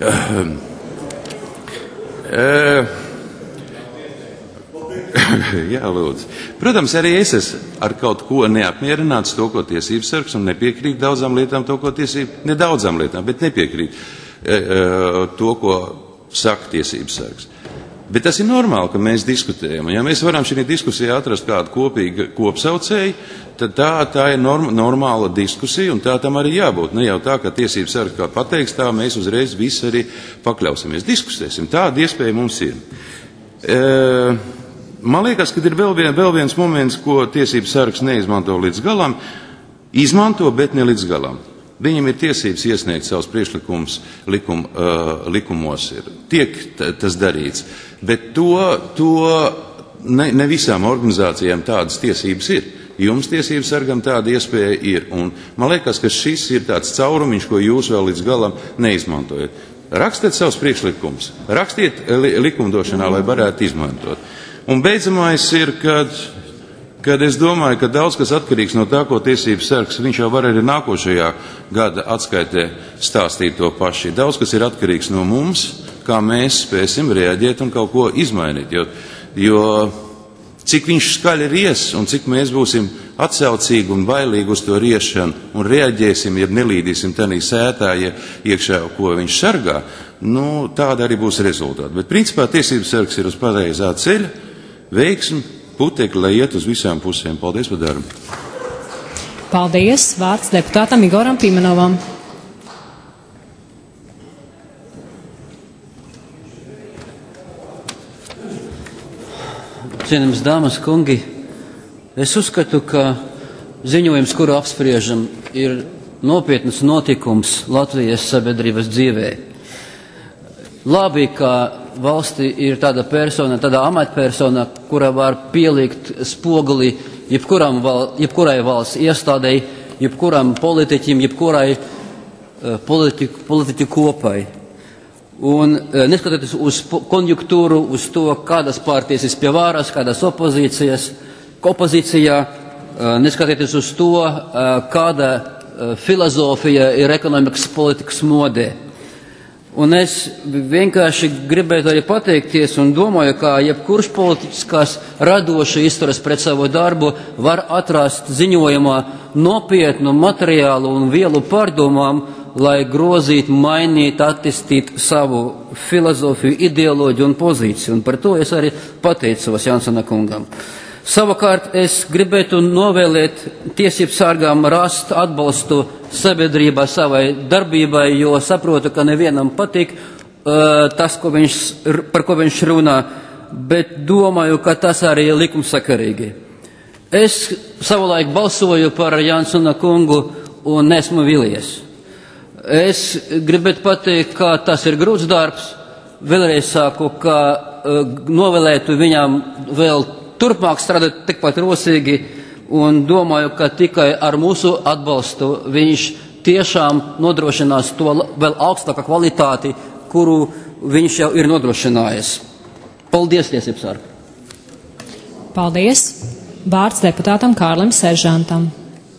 Jā, lūdzu. Protams, arī es esmu ar kaut ko neapmierināts to, ko tiesības sargs, un nepiekrīt daudzām lietām, nedaudzām lietām, bet nepiekrīt to, ko saka tiesības sargs. Bet tas ir normāli, ka mēs diskutējam. Ja mēs varam šī diskusijā atrast kādu kopīgu kopsaucēju, tad tā ir normāla diskusija, un tā tam arī jābūt. Ne jau tā, ka tiesības sargs kā pateiks, tā mēs uzreiz visi arī pakļausimies. Diskusēsim. Tāda iespēja mums ir. Man liekas, ka ir vēl viens moments, ko tiesības sargs neizmanto līdz galam. Izmanto, bet ne līdz galam. Viņam ir tiesības iesniegt savus priekšlikumus likumos. Tiek tas darīts. Bet ne visām organizācijām tādas tiesības ir. Jums tiesības sargam tāda iespēja ir. Un man liekas, ka šis ir tāds caurumiņš, ko jūs vēl līdz galam neizmantojat. Rakstiet savus priekšlikumus. Rakstiet likumdošanā, lai varētu izmantot. Un beidzamais ir, kad es domāju, ka daudz kas atkarīgs no tā, ko tiesības sargs, viņš jau var arī nākošajā gada atskaitē stāstīt to paši. Daudz kas ir atkarīgs no mums, kā mēs spēsim reaģēt un kaut ko izmainīt. Jo cik viņš skaļi ries un cik mēs būsim atsaucīgi un bailīgi uz to riešanu un reaģēsim, ja nelīdīsim tādā sētā, ja iekšā, ko viņš sargā, tāda arī būs rezultāti. Bet principā tiesības sargs ir uz pareizā ceļa, veiksmi, putekļi, lai iet uz visām pusēm. Paldies par darbu. Paldies. Vārds deputātam Igoram Pimenovam. Cienījams dāmas, kungi, es uzskatu, ka ziņojums, kuru apspriežam, ir nopietnas notikums Latvijas sabiedrības dzīvē. Labi, ka valstī ir tāda persona, tāda amatpersona, kura var pielikt spoguli jebkurai valsts iestādei, jebkuram politiķim, jebkurai politiķu kopai. Un neskatoties uz konjunktūru, uz to, kādas partijas ir pie varas, kādas opozīcijā, neskatoties uz to, kāda filozofija ir ekonomikas politikas modē. Un es vienkārši gribētu arī pateikties un domāju, ka jebkurš politiskās radoši izturas pret savu darbu var atrast ziņojumā nopietnu materiālu un vielu pārdomām, lai grozītu, mainītu, attīstītu savu filozofiju, ideoloģiju un pozīciju. Un par to es arī pateicos Jansona kungam. Savukārt es gribētu novēlēt tiesību sargām rast atbalstu sabiedrībā savai darbībai, jo saprotu, ka nevienam patīk tas, par ko viņš runā, bet domāju, ka tas arī ir likumsakarīgi. Es savulaik balsoju par Jansona kungu un esmu vīlies. Es gribētu pateikt, ka tas ir grūts darbs. Vēlreiz saku, ka novēlētu viņam vēl turpmāk strādāt tikpat rosīgi un domāju, ka tikai ar mūsu atbalstu viņš tiešām nodrošinās to vēl augstāku kvalitāti, kuru viņš jau ir nodrošinājis. Paldies, tiesības sargi! Paldies! Vārds deputātam Kārlim Seržantam.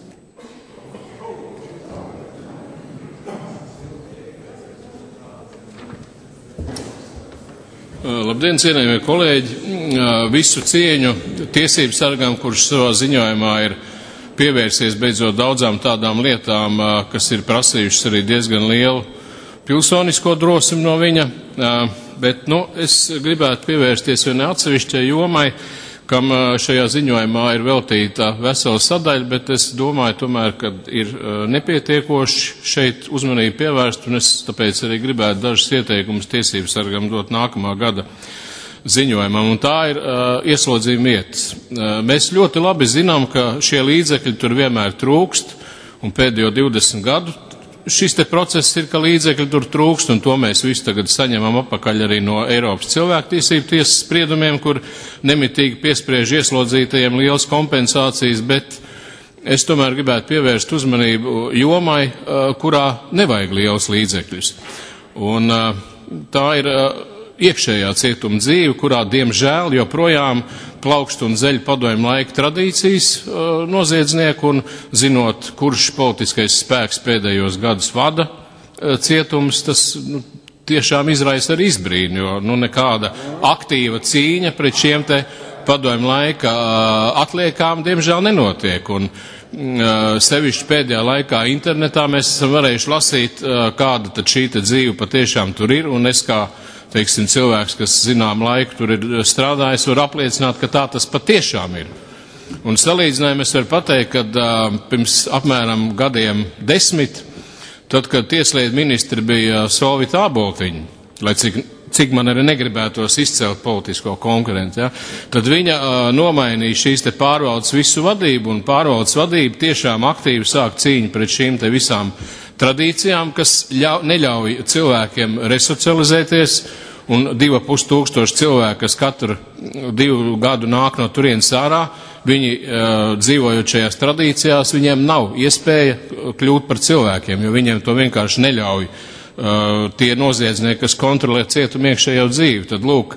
Labdien, cienījamie kolēģi! Visu cieņu tiesību sargam, kurš savā ziņojumā ir pievērsies beidzot daudzām tādām lietām, kas ir prasījušas arī diezgan lielu pilsonisko drosmi no viņa, bet, es gribētu pievērsties vienai atsevišķai jomai, kam šajā ziņojumā ir veltīta vesela sadaļa, bet es domāju tomēr, ka ir nepietiekoši šeit uzmanību pievērst, un es tāpēc arī gribētu dažas ieteikumus tiesību sargam dot nākamā gada ziņojumam, un tā ir ieslodzījuma vietas. Mēs ļoti labi zinām, ka šie līdzekļi tur vienmēr trūkst, un pēdējo 20 gadu šis te process ir, ka līdzekļi tur trūkst, un to mēs visu tagad saņemam atpakaļ arī no Eiropas cilvēktiesību tiesas spriedumiem, kur nemitīgi piespriež ieslodzītajiem lielas kompensācijas, bet es tomēr gribētu pievērst uzmanību jomai, kurā nevajag liels līdzekļus. Un tā ir iekšējā cietuma dzīve, kurā, diemžēl, joprojām plaukst un zeļ padomju laika tradīcijas noziedznieku, un zinot, kurš politiskais spēks pēdējos gadus vada cietums, tas tiešām izraisa arī izbrīnu, jo nekāda aktīva cīņa pret šiem te padomju laika atliekām, diemžēl, nenotiek. Un sevišķi pēdējā laikā internetā mēs esam varējuši lasīt, kāda tad šī te dzīve patiešām tur ir, un es kā cilvēks, kas zinām laiku tur ir strādājis, var apliecināt, ka tā tas patiešām ir. Un salīdzinājumā es varu pateikt, ka pirms apmēram gadiem 10, tad, kad tieslietu ministri bija Solvita Āboltiņa, lai cik man arī negribētos izcelt politisko konkurenci, tad viņa nomainīja šīs te pārvaldes visu vadību, un pārvaldes vadība tiešām aktīvi sāk cīņu pret šīm te visām tradīcijām, kas neļauj cilvēkiem resocializēties, un 2500 cilvēku, kas katru 2 gadu nāk no turienes ārā, viņi dzīvojot šajās tradīcijās, viņiem nav iespēja kļūt par cilvēkiem, jo viņiem to vienkārši neļauj tie noziedznieki, kas kontrolē cietumu iekšējo dzīvi. Tad, lūk,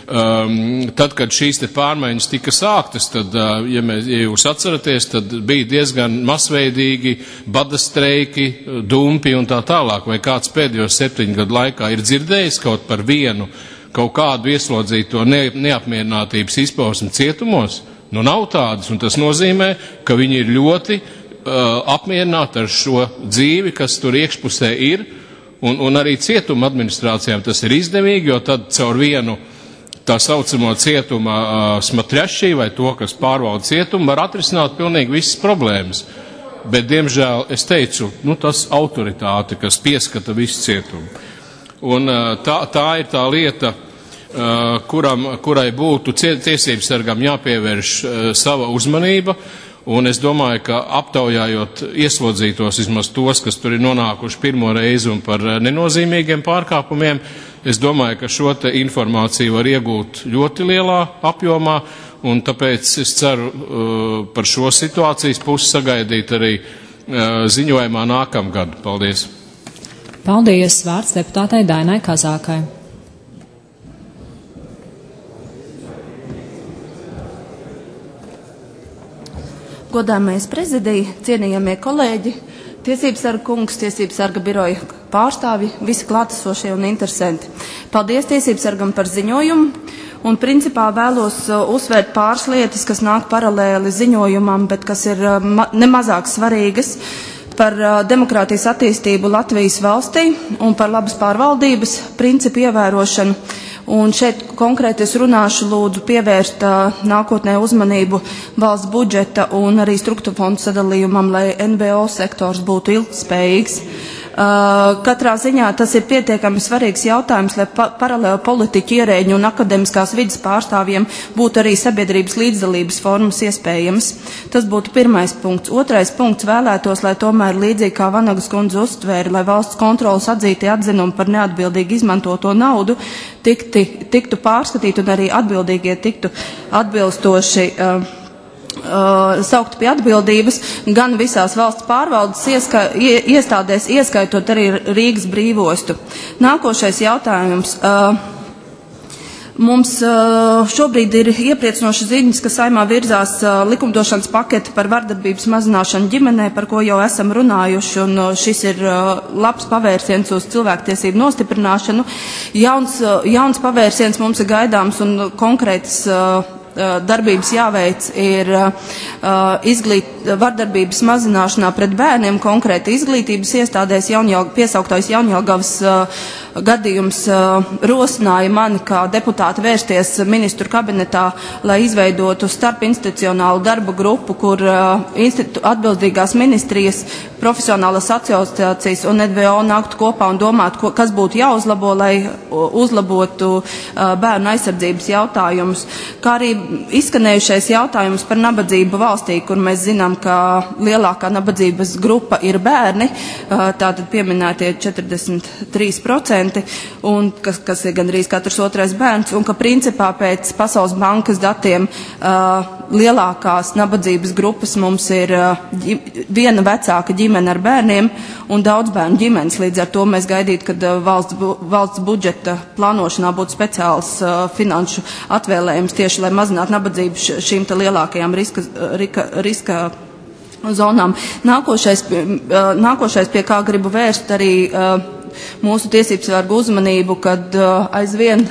tad, kad šīs te pārmaiņas tika sāktas, tad, ja jūs atceraties, tad bija diezgan masveidīgi bada streiki, dumpi un tā tālāk, vai kāds pēdējos 7 gadu laikā ir dzirdējis kaut par vienu, kaut kādu ieslodzīto neapmierinātības izpausmi cietumos? Nav tādas, un tas nozīmē, ka viņi ir ļoti apmierināti ar šo dzīvi, kas tur iekšpusē ir, un arī cietuma administrācijām tas ir izdevīgi, jo tad caur vienu tā saucamo cietuma smatrjašī vai to, kas pārvalda cietumu, var atrisināt pilnīgi visas problēmas. Bet, diemžēl, es teicu, tas autoritāte, kas pieskata visu cietumu. Un tā ir tā lieta, kurai būtu tiesību sargam jāpievērš sava uzmanība, un es domāju, ka aptaujājot ieslodzītos, vismaz tos, kas tur ir nonākuši pirmo reizi un par nenozīmīgiem pārkāpumiem, es domāju, ka šo te informāciju var iegūt ļoti lielā apjomā, un tāpēc es ceru par šo situācijas pusi sagaidīt arī ziņojumā nākamgad. Paldies! Paldies! Vārds deputātei Dainai Kazākai. Godāmais prezidija, cienījamie kolēģi, tiesības sarga kungs, tiesības sarga biroja pārstāvi, visi klātesošie un interesanti. Paldies tiesības sargam par ziņojumu, un principā vēlos uzsvērt pāris lietas, kas nāk paralēli ziņojumam, bet kas ir nemazāk svarīgas par demokrātijas attīstību Latvijas valstī un par labas pārvaldības principu ievērošanu. Un šeit konkrēti es runāšu, lūdzu pievērst nākotnē uzmanību valsts budžeta un arī struktūra fondu sadalījumam, lai NVO sektors būtu ilgtspējīgs. Katrā ziņā tas ir pietiekami svarīgs jautājums, lai paralēli politiķu, ierēģu un akademiskās vidas pārstāvjiem būtu arī sabiedrības līdzdalības formas iespējams. Tas būtu pirmais punkts. Otrais punkts vēlētos, lai tomēr līdzīgi kā Vanagas kundze uztvēra, lai valsts kontrolas atzītie atzinumi par neatbildīgi izmantoto naudu tiktu pārskatīt un arī atbildīgie tiktu atbilstoši saukt pie atbildības gan visās valsts pārvaldes iestādēs, ieskaitot arī Rīgas brīvostu. Nākošais jautājums. Mums šobrīd ir iepriecinoši ziņas, ka Saeimā virzās likumdošanas pakete par vardarbības mazināšanu ģimenē, par ko jau esam runājuši, un šis ir labs pavērsiens uz cilvēktiesību nostiprināšanu. Jauns pavērsiens mums ir gaidāms un konkrētas darbības jāveic ir vardarbības mazināšanā pret bērniem, konkrēti izglītības iestādēs. Piesauktais Jaunjelgavas gadījums rosināja mani kā deputāti vērsties ministru kabinetā, lai izveidotu starpinstitucionālu darba grupu, kur atbildīgās ministrijas, profesionālas asociācijas un NVO nāktu kopā un domātu, kas būtu jāuzlabo, lai uzlabotu bērnu aizsardzības jautājumus, kā arī izskanējušais jautājums par nabadzību valstī, kur mēs zinām, ka lielākā nabadzības grupa ir bērni, tātad pieminētie 43%, un kas ir gandrīz katrs otrais bērns, un ka principā pēc Pasaules bankas datiem lielākās nabadzības grupas mums ir viena vecāka ģimene ar bērniem un daudz bērnu ģimenes. Līdz ar to mēs gaidītu, kad valsts budžeta plānošanā būtu speciāls finanšu atvēlējums tieši, lai mazinātu nabadzību šīm te lielākajām riska zonām. Nākošais, pie kā gribu vērst arī mūsu tiesības sargu uzmanību, kad aizvien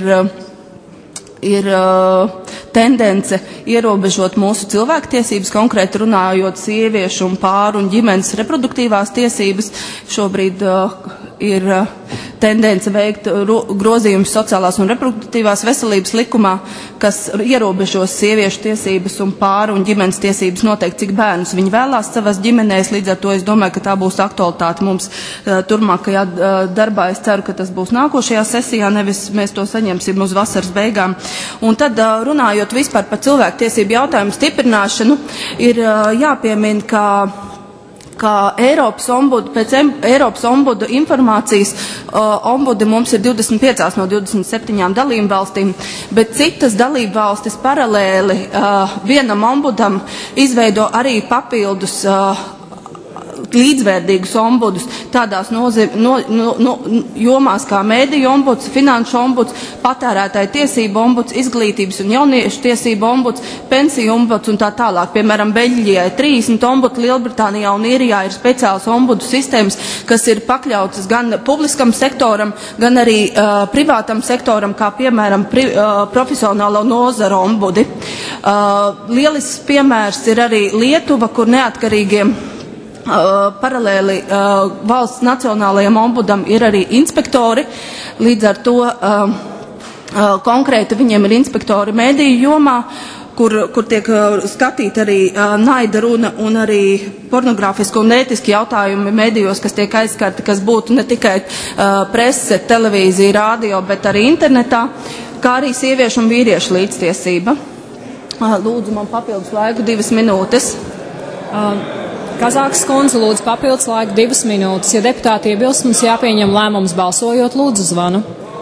ir tendence ierobežot mūsu cilvēktiesības, konkrēti runājot sieviešu un pāru un ģimenes reproduktīvās tiesības. Šobrīd ir tendence veikt grozījumus sociālās un reproduktīvās veselības likumā, kas ierobežos sieviešu tiesības un pāru un ģimenes tiesības noteikt, cik bērnus viņi vēlās savas ģimenēs. Līdz ar to es domāju, ka tā būs aktualitāte mums turmākajā darbā. Es ceru, ka tas būs nākošajā sesijā, nevis mēs to saņemsim uz vasaras beigām. Un tad runājot vispār par cilvēktiesību jautājumu stiprināšanu, ir jāpiemina, ka pēc Eiropas ombudu informācijas ombudi mums ir 25 no 27 dalību valstīm, bet citas dalību valstis paralēli vienam ombudam izveido arī papildus līdzvērtīgus ombudus tādās jomās kā mēdīju ombuds, finanšu ombuds, patērētāju tiesību ombuds, izglītības un jauniešu tiesību ombuds, pensiju ombuds un tā tālāk. Piemēram, Beļģijai 30 ombudu, Lielbritānijā un Īrijā ir speciāls ombudu sistēmas, kas ir pakļautas gan publiskam sektoram, gan arī privātam sektoram, kā piemēram profesionālo nozaru ombudi. Lielisks piemērs ir arī Lietuva, kur neatkarīgiem paralēli valsts nacionālajiem ombudam ir arī inspektori, līdz ar to konkrēti viņiem ir inspektori mēdīju jomā, kur tiek skatīti arī naida runa un arī pornogrāfiski un ētiski jautājumi mēdījos, kas tiek aizskarti, kas būtu ne tikai prese, televīzija, radio, bet arī internetā, kā arī sieviešu un vīriešu līdztiesība. Lūdzu, man papildus laiku 2 minūtes. Kazākas kundze, lūdzu papildus laiku 2 minūtes. Ja deputāti iebilst, mums jāpieņem lēmums balsojot, lūdzu zvanu.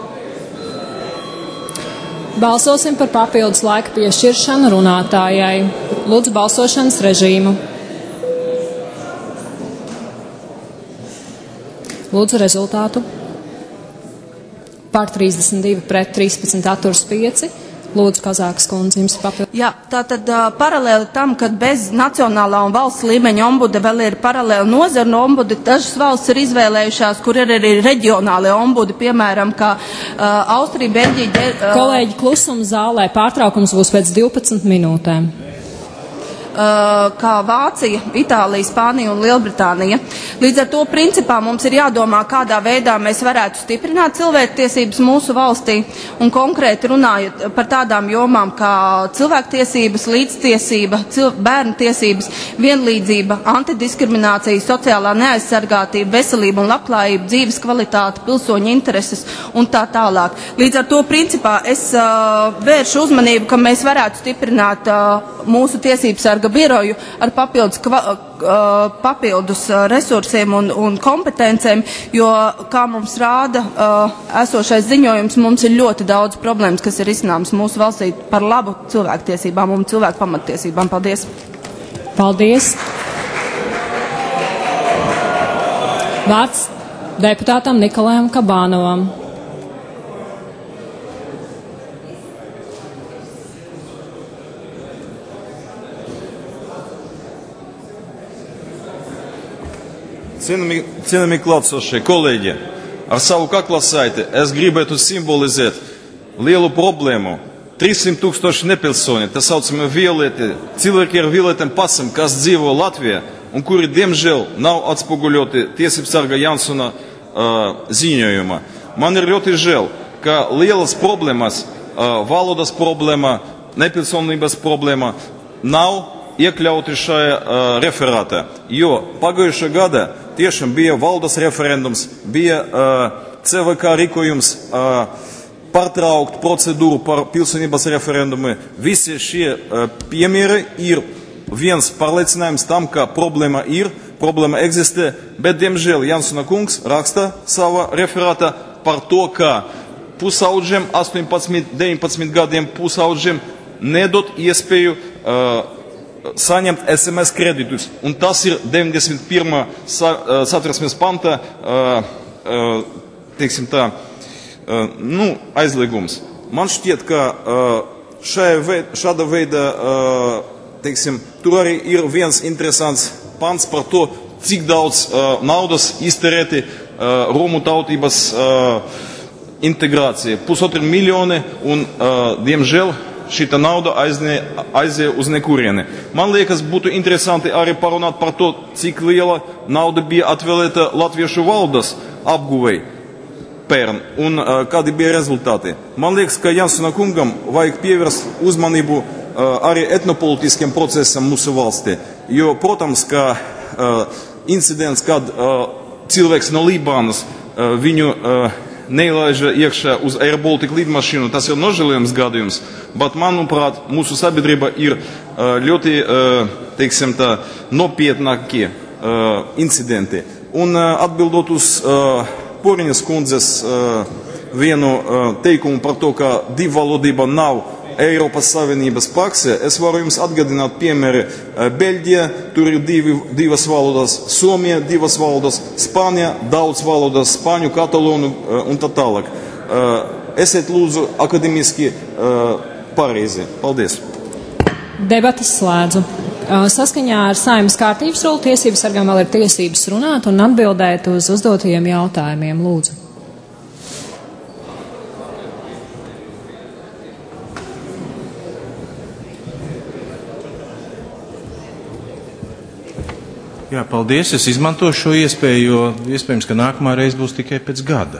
Balsosim par papildus laika piešķiršanu runātājai. Lūdzu balsošanas režīmu. Lūdzu rezultātu. Par 32 pret 13 atturs 5. Lūdzu, Kazākas kundze, jums papildus. Jā, tātad paralēli tam, kad bez nacionālā un valsts līmeņa ombuda vēl ir paralēli nozaru ombudi, dažas valsts ir izvēlējušās, kur ir arī reģionālie ombudi, piemēram, kā Austrija, Beļģija. Kolēģi, klusums zālē, pārtraukums būs pēc 12 minūtēm. Kā Vācija, Itālija, Spānija un Lielbritānija. Līdz ar to principā mums ir jādomā, kādā veidā mēs varētu stiprināt cilvēktiesības mūsu valstī un konkrēti runājot par tādām jomām kā cilvēktiesības, līdztiesība, bērnu tiesības, vienlīdzība, antidiskriminācija, sociālā neaizsargātība, veselība un labklājība, dzīves kvalitāte, pilsoņu intereses un tā tālāk. Līdz ar to principā es vēršu uzmanību, ka mēs varētu stiprināt mūsu tiesības sarga biroju ar papildus resursiem un kompetencēm, jo, kā mums rāda esošais ziņojums, mums ir ļoti daudz problēmas, kas ir izcināmas mūsu valstī par labu cilvēktiesībām un cilvēku pamattiesībām. Paldies! Paldies! Vārds deputātam Nikolajam Kabānovam. Cienījamie klātsošie kolēģi, ar savu kaklasaiti es gribētu simbolizēt lielu problēmu. 300,000 nepilsoņi, tā saucamie violēti, cilvēki ar violētiem pasam, kas dzīvo Latvijā un kuri, diemžēl, nav atspoguļoti tiesību sarga Jansona ziņojumā. Man ir ļoti žēl, ka lielas problēmas, valodas problēma, nepilsonības problēma nav iekļauti šajā referātā, jo pagājušā gada tiešām bija valdes referendums, bija CVK rīkojums pārtraukt procedūru par pilsonības referendumu. Visi šie piemēri ir viens pārliecinājums tam, ka problēma eksistē, bet, diemžēl, Jansona kungs raksta savā referātā par to, ka pusaudžiem, 18, 19 gadiem pusaudžiem nedot iespēju saņemt SMS kreditus. Un tas ir 91. Satversmes panta, teiksim tā, aizliegums. Man šķiet, ka šāda veida, teiksim, tur arī ir viens interesants pants par to, cik daudz naudas izterēti Romu tautības integrācija. 1,5 miljoni un, diemžēl, šita nauda aizie uz nekurieni. Man liekas, būtu interesanti arī parunāt par to, cik liela nauda bija atvēlēta latviešu valdes apguvei pērn un kādi bija rezultāti. Man liekas, ka Jansona kungam vajag pievērst uzmanību arī etnopolitiskiem procesam mūsu valstī. Jo, protams, ka incidents, kad cilvēks no Libānas viņu neilaiža iekšā uz Air Baltica lidmašīnu, tas ir nožēlojams gadījums, bet, manuprāt, mūsu sabiedrība ir ļoti, teiksim tā, nopietnākie incidenti. Un atbildot uz Poriņas kundzes vienu teikumu par to, ka divvalodība nav Eiropas Savienības prakse, es varu jums atgādināt piemēri Beļģija, tur ir divas valodas, Somija, divas valodas, Spānija, daudz valodas, spāņu, katalonu un tā tālāk. Esiet lūdzu akademiski pareizi. Paldies. Debates slēdzu. Saskaņā ar Saeimas kārtības rulu tiesības sargam vēl ir tiesības runāt un atbildēt uz uzdotajiem jautājumiem. Lūdzu. Jā, paldies. Es izmantošu šo iespēju, jo iespējams, ka nākamā reize būs tikai pēc gada.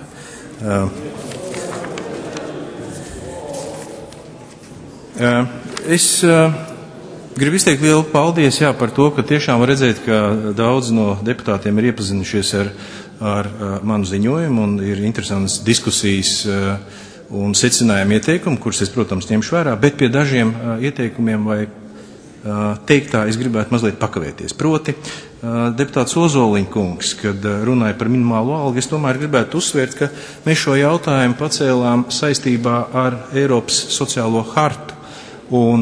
Es gribu izteikt lielu paldies par to, ka tiešām var redzēt, ka daudz no deputātiem ir iepazinušies ar manu ziņojumu un ir interesantas diskusijas un secinājumi ieteikumi, kurus es, protams, ņemšu vērā, bet pie dažiem ieteikumiem vai teiktā es gribētu mazliet pakavēties. Proti, deputāts Ozoliņkungs, kad runāja par minimālo algu, es tomēr gribētu uzsvērt, ka mēs šo jautājumu pacēlām saistībā ar Eiropas sociālo hartu un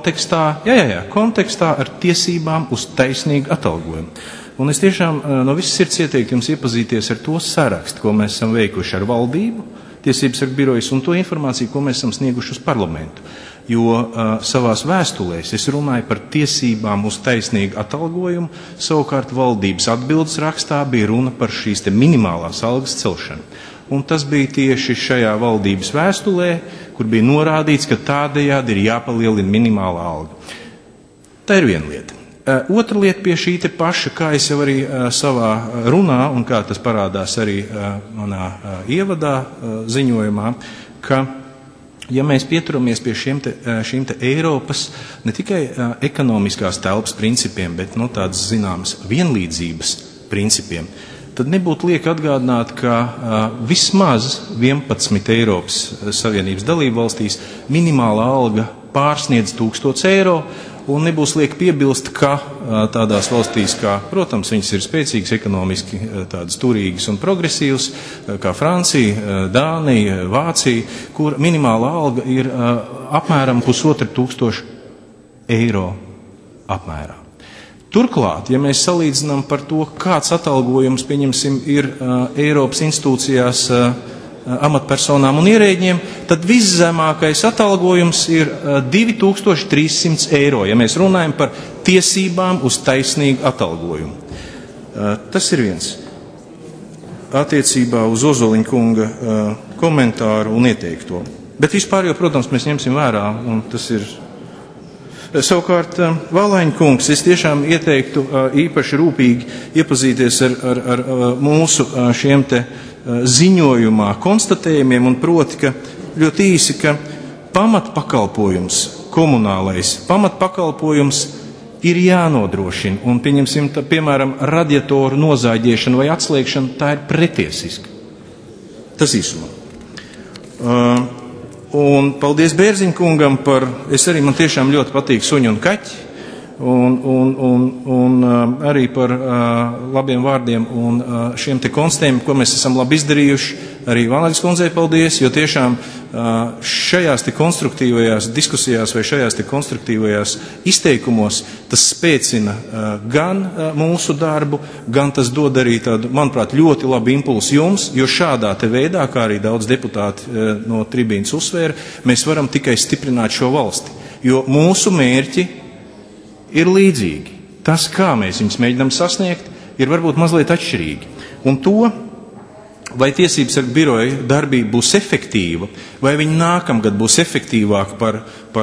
kontekstā ar tiesībām uz taisnīgu atalgojumu. Un es tiešām no visas sirds ieteiktu jums iepazīties ar to sarakstu, ko mēs esam veikuši ar valdību, tiesības sargu birojas un to informāciju, ko mēs esam snieguši uz parlamentu. Jo savās vēstulēs es runāju par tiesībām uz taisnīgu atalgojumu, savukārt valdības atbildes rakstā bija runa par šīs te minimālās algas celšanu. Un tas bija tieši šajā valdības vēstulē, kur bija norādīts, ka tādējādi ir jāpalielina minimālā alga. Tā ir viena lieta. Otra lieta pie šī te paša, kā es jau arī savā runā, un kā tas parādās arī manā ievadā ziņojumā, ka ja mēs pieturamies pie šīm te Eiropas ne tikai ekonomiskās telpas principiem, bet tādas zināmas vienlīdzības principiem, tad nebūtu lieki atgādināt, ka vismaz 11 Eiropas Savienības dalību valstīs minimālā alga pārsniedz 1000 eiro, un nebūs lieki piebilst, ka tādās valstīs, kā, protams, viņas ir spēcīgas, ekonomiski tādas turīgas un progresīvas, kā Francija, Dānija, Vācija, kur minimālā alga ir apmēram 1500 eiro apmērā. Turklāt, ja mēs salīdzinām par to, kāds atalgojums, pieņemsim, ir Eiropas institūcijās amatpersonām un ierēģiem, tad viszemākais atalgojums ir 2300 eiro, ja mēs runājam par tiesībām uz taisnīgu atalgojumu. Tas ir viens. Attiecībā uz Ozoliņa kunga komentāru un ieteikto. Bet vispār jau, protams, mēs ņemsim vērā, un tas ir. Savukārt, Valaņa kungs, es tiešām ieteiktu īpaši rūpīgi iepazīties ar mūsu šiem te ziņojumā konstatējumiem, un proti, ka ļoti īsi, ka pamatpakalpojums, komunālais pamatpakalpojums ir jānodrošina, un pieņemsim, piemēram, radiatoru nozāģēšana vai atslēgšana, tā ir pretiesiska. Tas īsumā. Un paldies Bērziņa kungam par, man tiešām ļoti patīk suņi un kaķi, un arī par labiem vārdiem un šiem te konstatējumiem, ko mēs esam labi izdarījuši. Arī Vānaļas kundzei paldies, jo tiešām šajās te konstruktīvajās diskusijās vai šajās te konstruktīvajās izteikumos tas spēcina gan mūsu darbu, gan tas dod arī tādu, manuprāt, ļoti labu impulsu jums, jo šādā te veidā, kā arī daudz deputāti no tribīnas uzsvēra, mēs varam tikai stiprināt šo valsti, jo mūsu mērķi ir līdzīgi. Tas, kā mēs viņus mēģinām sasniegt, ir varbūt mazliet atšķirīgi. Un to, vai tiesības sarga biroja darbība būs efektīva, vai viņa nākamgad būs efektīvāka par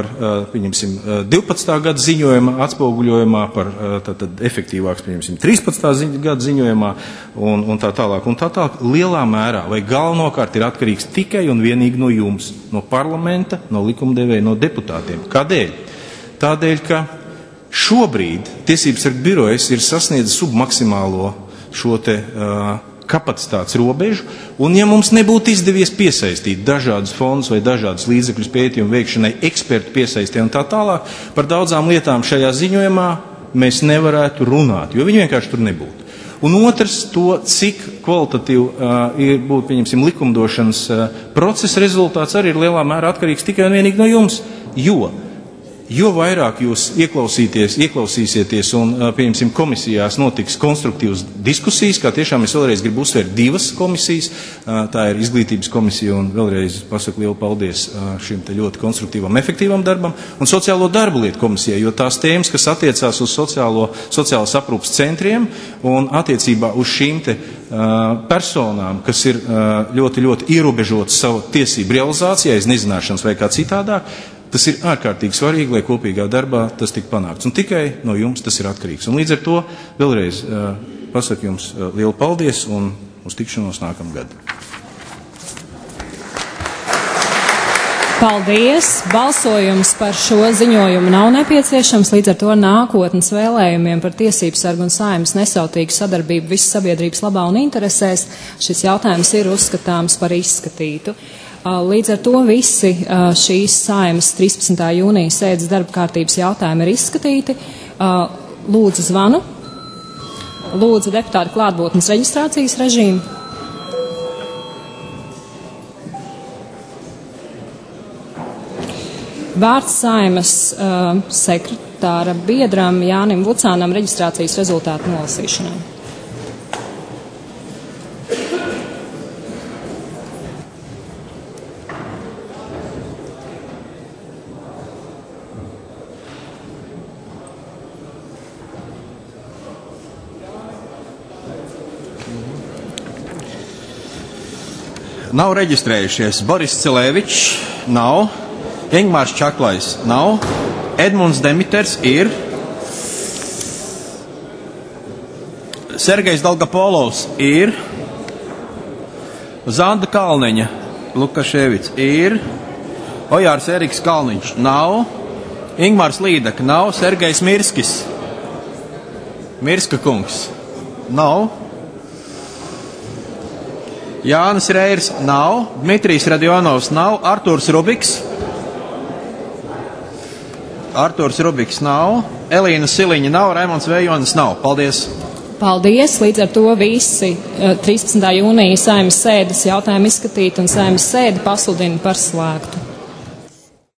12. gada ziņojuma atspoguļojumā, par tātad efektīvāks, 13. gada ziņojumā un tā tālāk, lielā mērā vai galvenokārt ir atkarīgs tikai un vienīgi no jums, no parlamenta, no likumdevēja, no deputātiem. Kādēļ? Tādēļ, ka šobrīd tiesības sarga birojas ir sasniedzis submaksimālo šo te kapacitātes robežu, un ja mums nebūtu izdevies piesaistīt dažādus fondus vai dažādus līdzekļus pētījumu veikšanai, ekspertu piesaistē un tā tālāk, par daudzām lietām šajā ziņojumā mēs nevarētu runāt, jo viņi vienkārši tur nebūtu. Un otrs, to, cik kvalitatīvi ir būt, pieņemsim, likumdošanas procesa rezultāts, arī ir lielā mērā atkarīgs tikai un vienīgi no jums, jo vairāk jūs ieklausīsieties un, pieņemsim, komisijās notiks konstruktīvas diskusijas, kā tiešām es vēlreiz gribu uzsvērt divas komisijas, tā ir izglītības komisija un vēlreiz pasaku lielu paldies šim te ļoti konstruktīvam, efektīvam darbam un sociālo darbu lietu komisijai, jo tās tēmas, kas attiecās uz sociālas aprūpas centriem un attiecībā uz šīm te personām, kas ir ļoti, ļoti ierobežotas savu tiesību realizācijā, aiz nezināšanas vai kā citādāk, tas ir ārkārtīgi svarīgi, lai kopīgā darbā tas tik panākts. Un tikai no jums tas ir atkarīgs. Un līdz ar to vēlreiz pasaku jums lielu paldies un uz tikšanos nākamgad. Paldies! Balsojums par šo ziņojumu nav nepieciešams, līdz ar to nākotnes vēlējumiem par tiesības sargu un Saeimas nesautīgu sadarbību visas sabiedrības labā un interesēs šis jautājums ir uzskatāms par izskatītu. Līdz ar to visi šīs Saeimas 13. jūnija sēdes darba kārtības jautājumi ir izskatīti. Lūdzu zvanu. Lūdzu deputātu klātbūtnes reģistrācijas režīmu. Vārds Saeimas sekretāra biedram Jānim Vucānam reģistrācijas rezultātu nolasīšanai. Nav reģistrējušies Boris Cilēvičs, nav, Ingmārs Čaklais nav, Edmunds Demiters ir, Sergejs Dalgapolovs ir, Zanda Kalniņa Lukaševics ir, Ojārs Eriks Kalniņš nav, Ingmārs Līdaka nav, Sergejs Mirskis, Mirska kungs nav, Jānis Reirs nav, Dmitrijs Radionovs nav, Artūrs Rubiks nav, Elīna Siliņa nav, Raimonds Vējonis nav. Paldies! Paldies! Līdz ar to visi 13. jūnija Saeimas sēdes jautājumi izskatīti un Saeimas sēdi pasludina par slēgtu.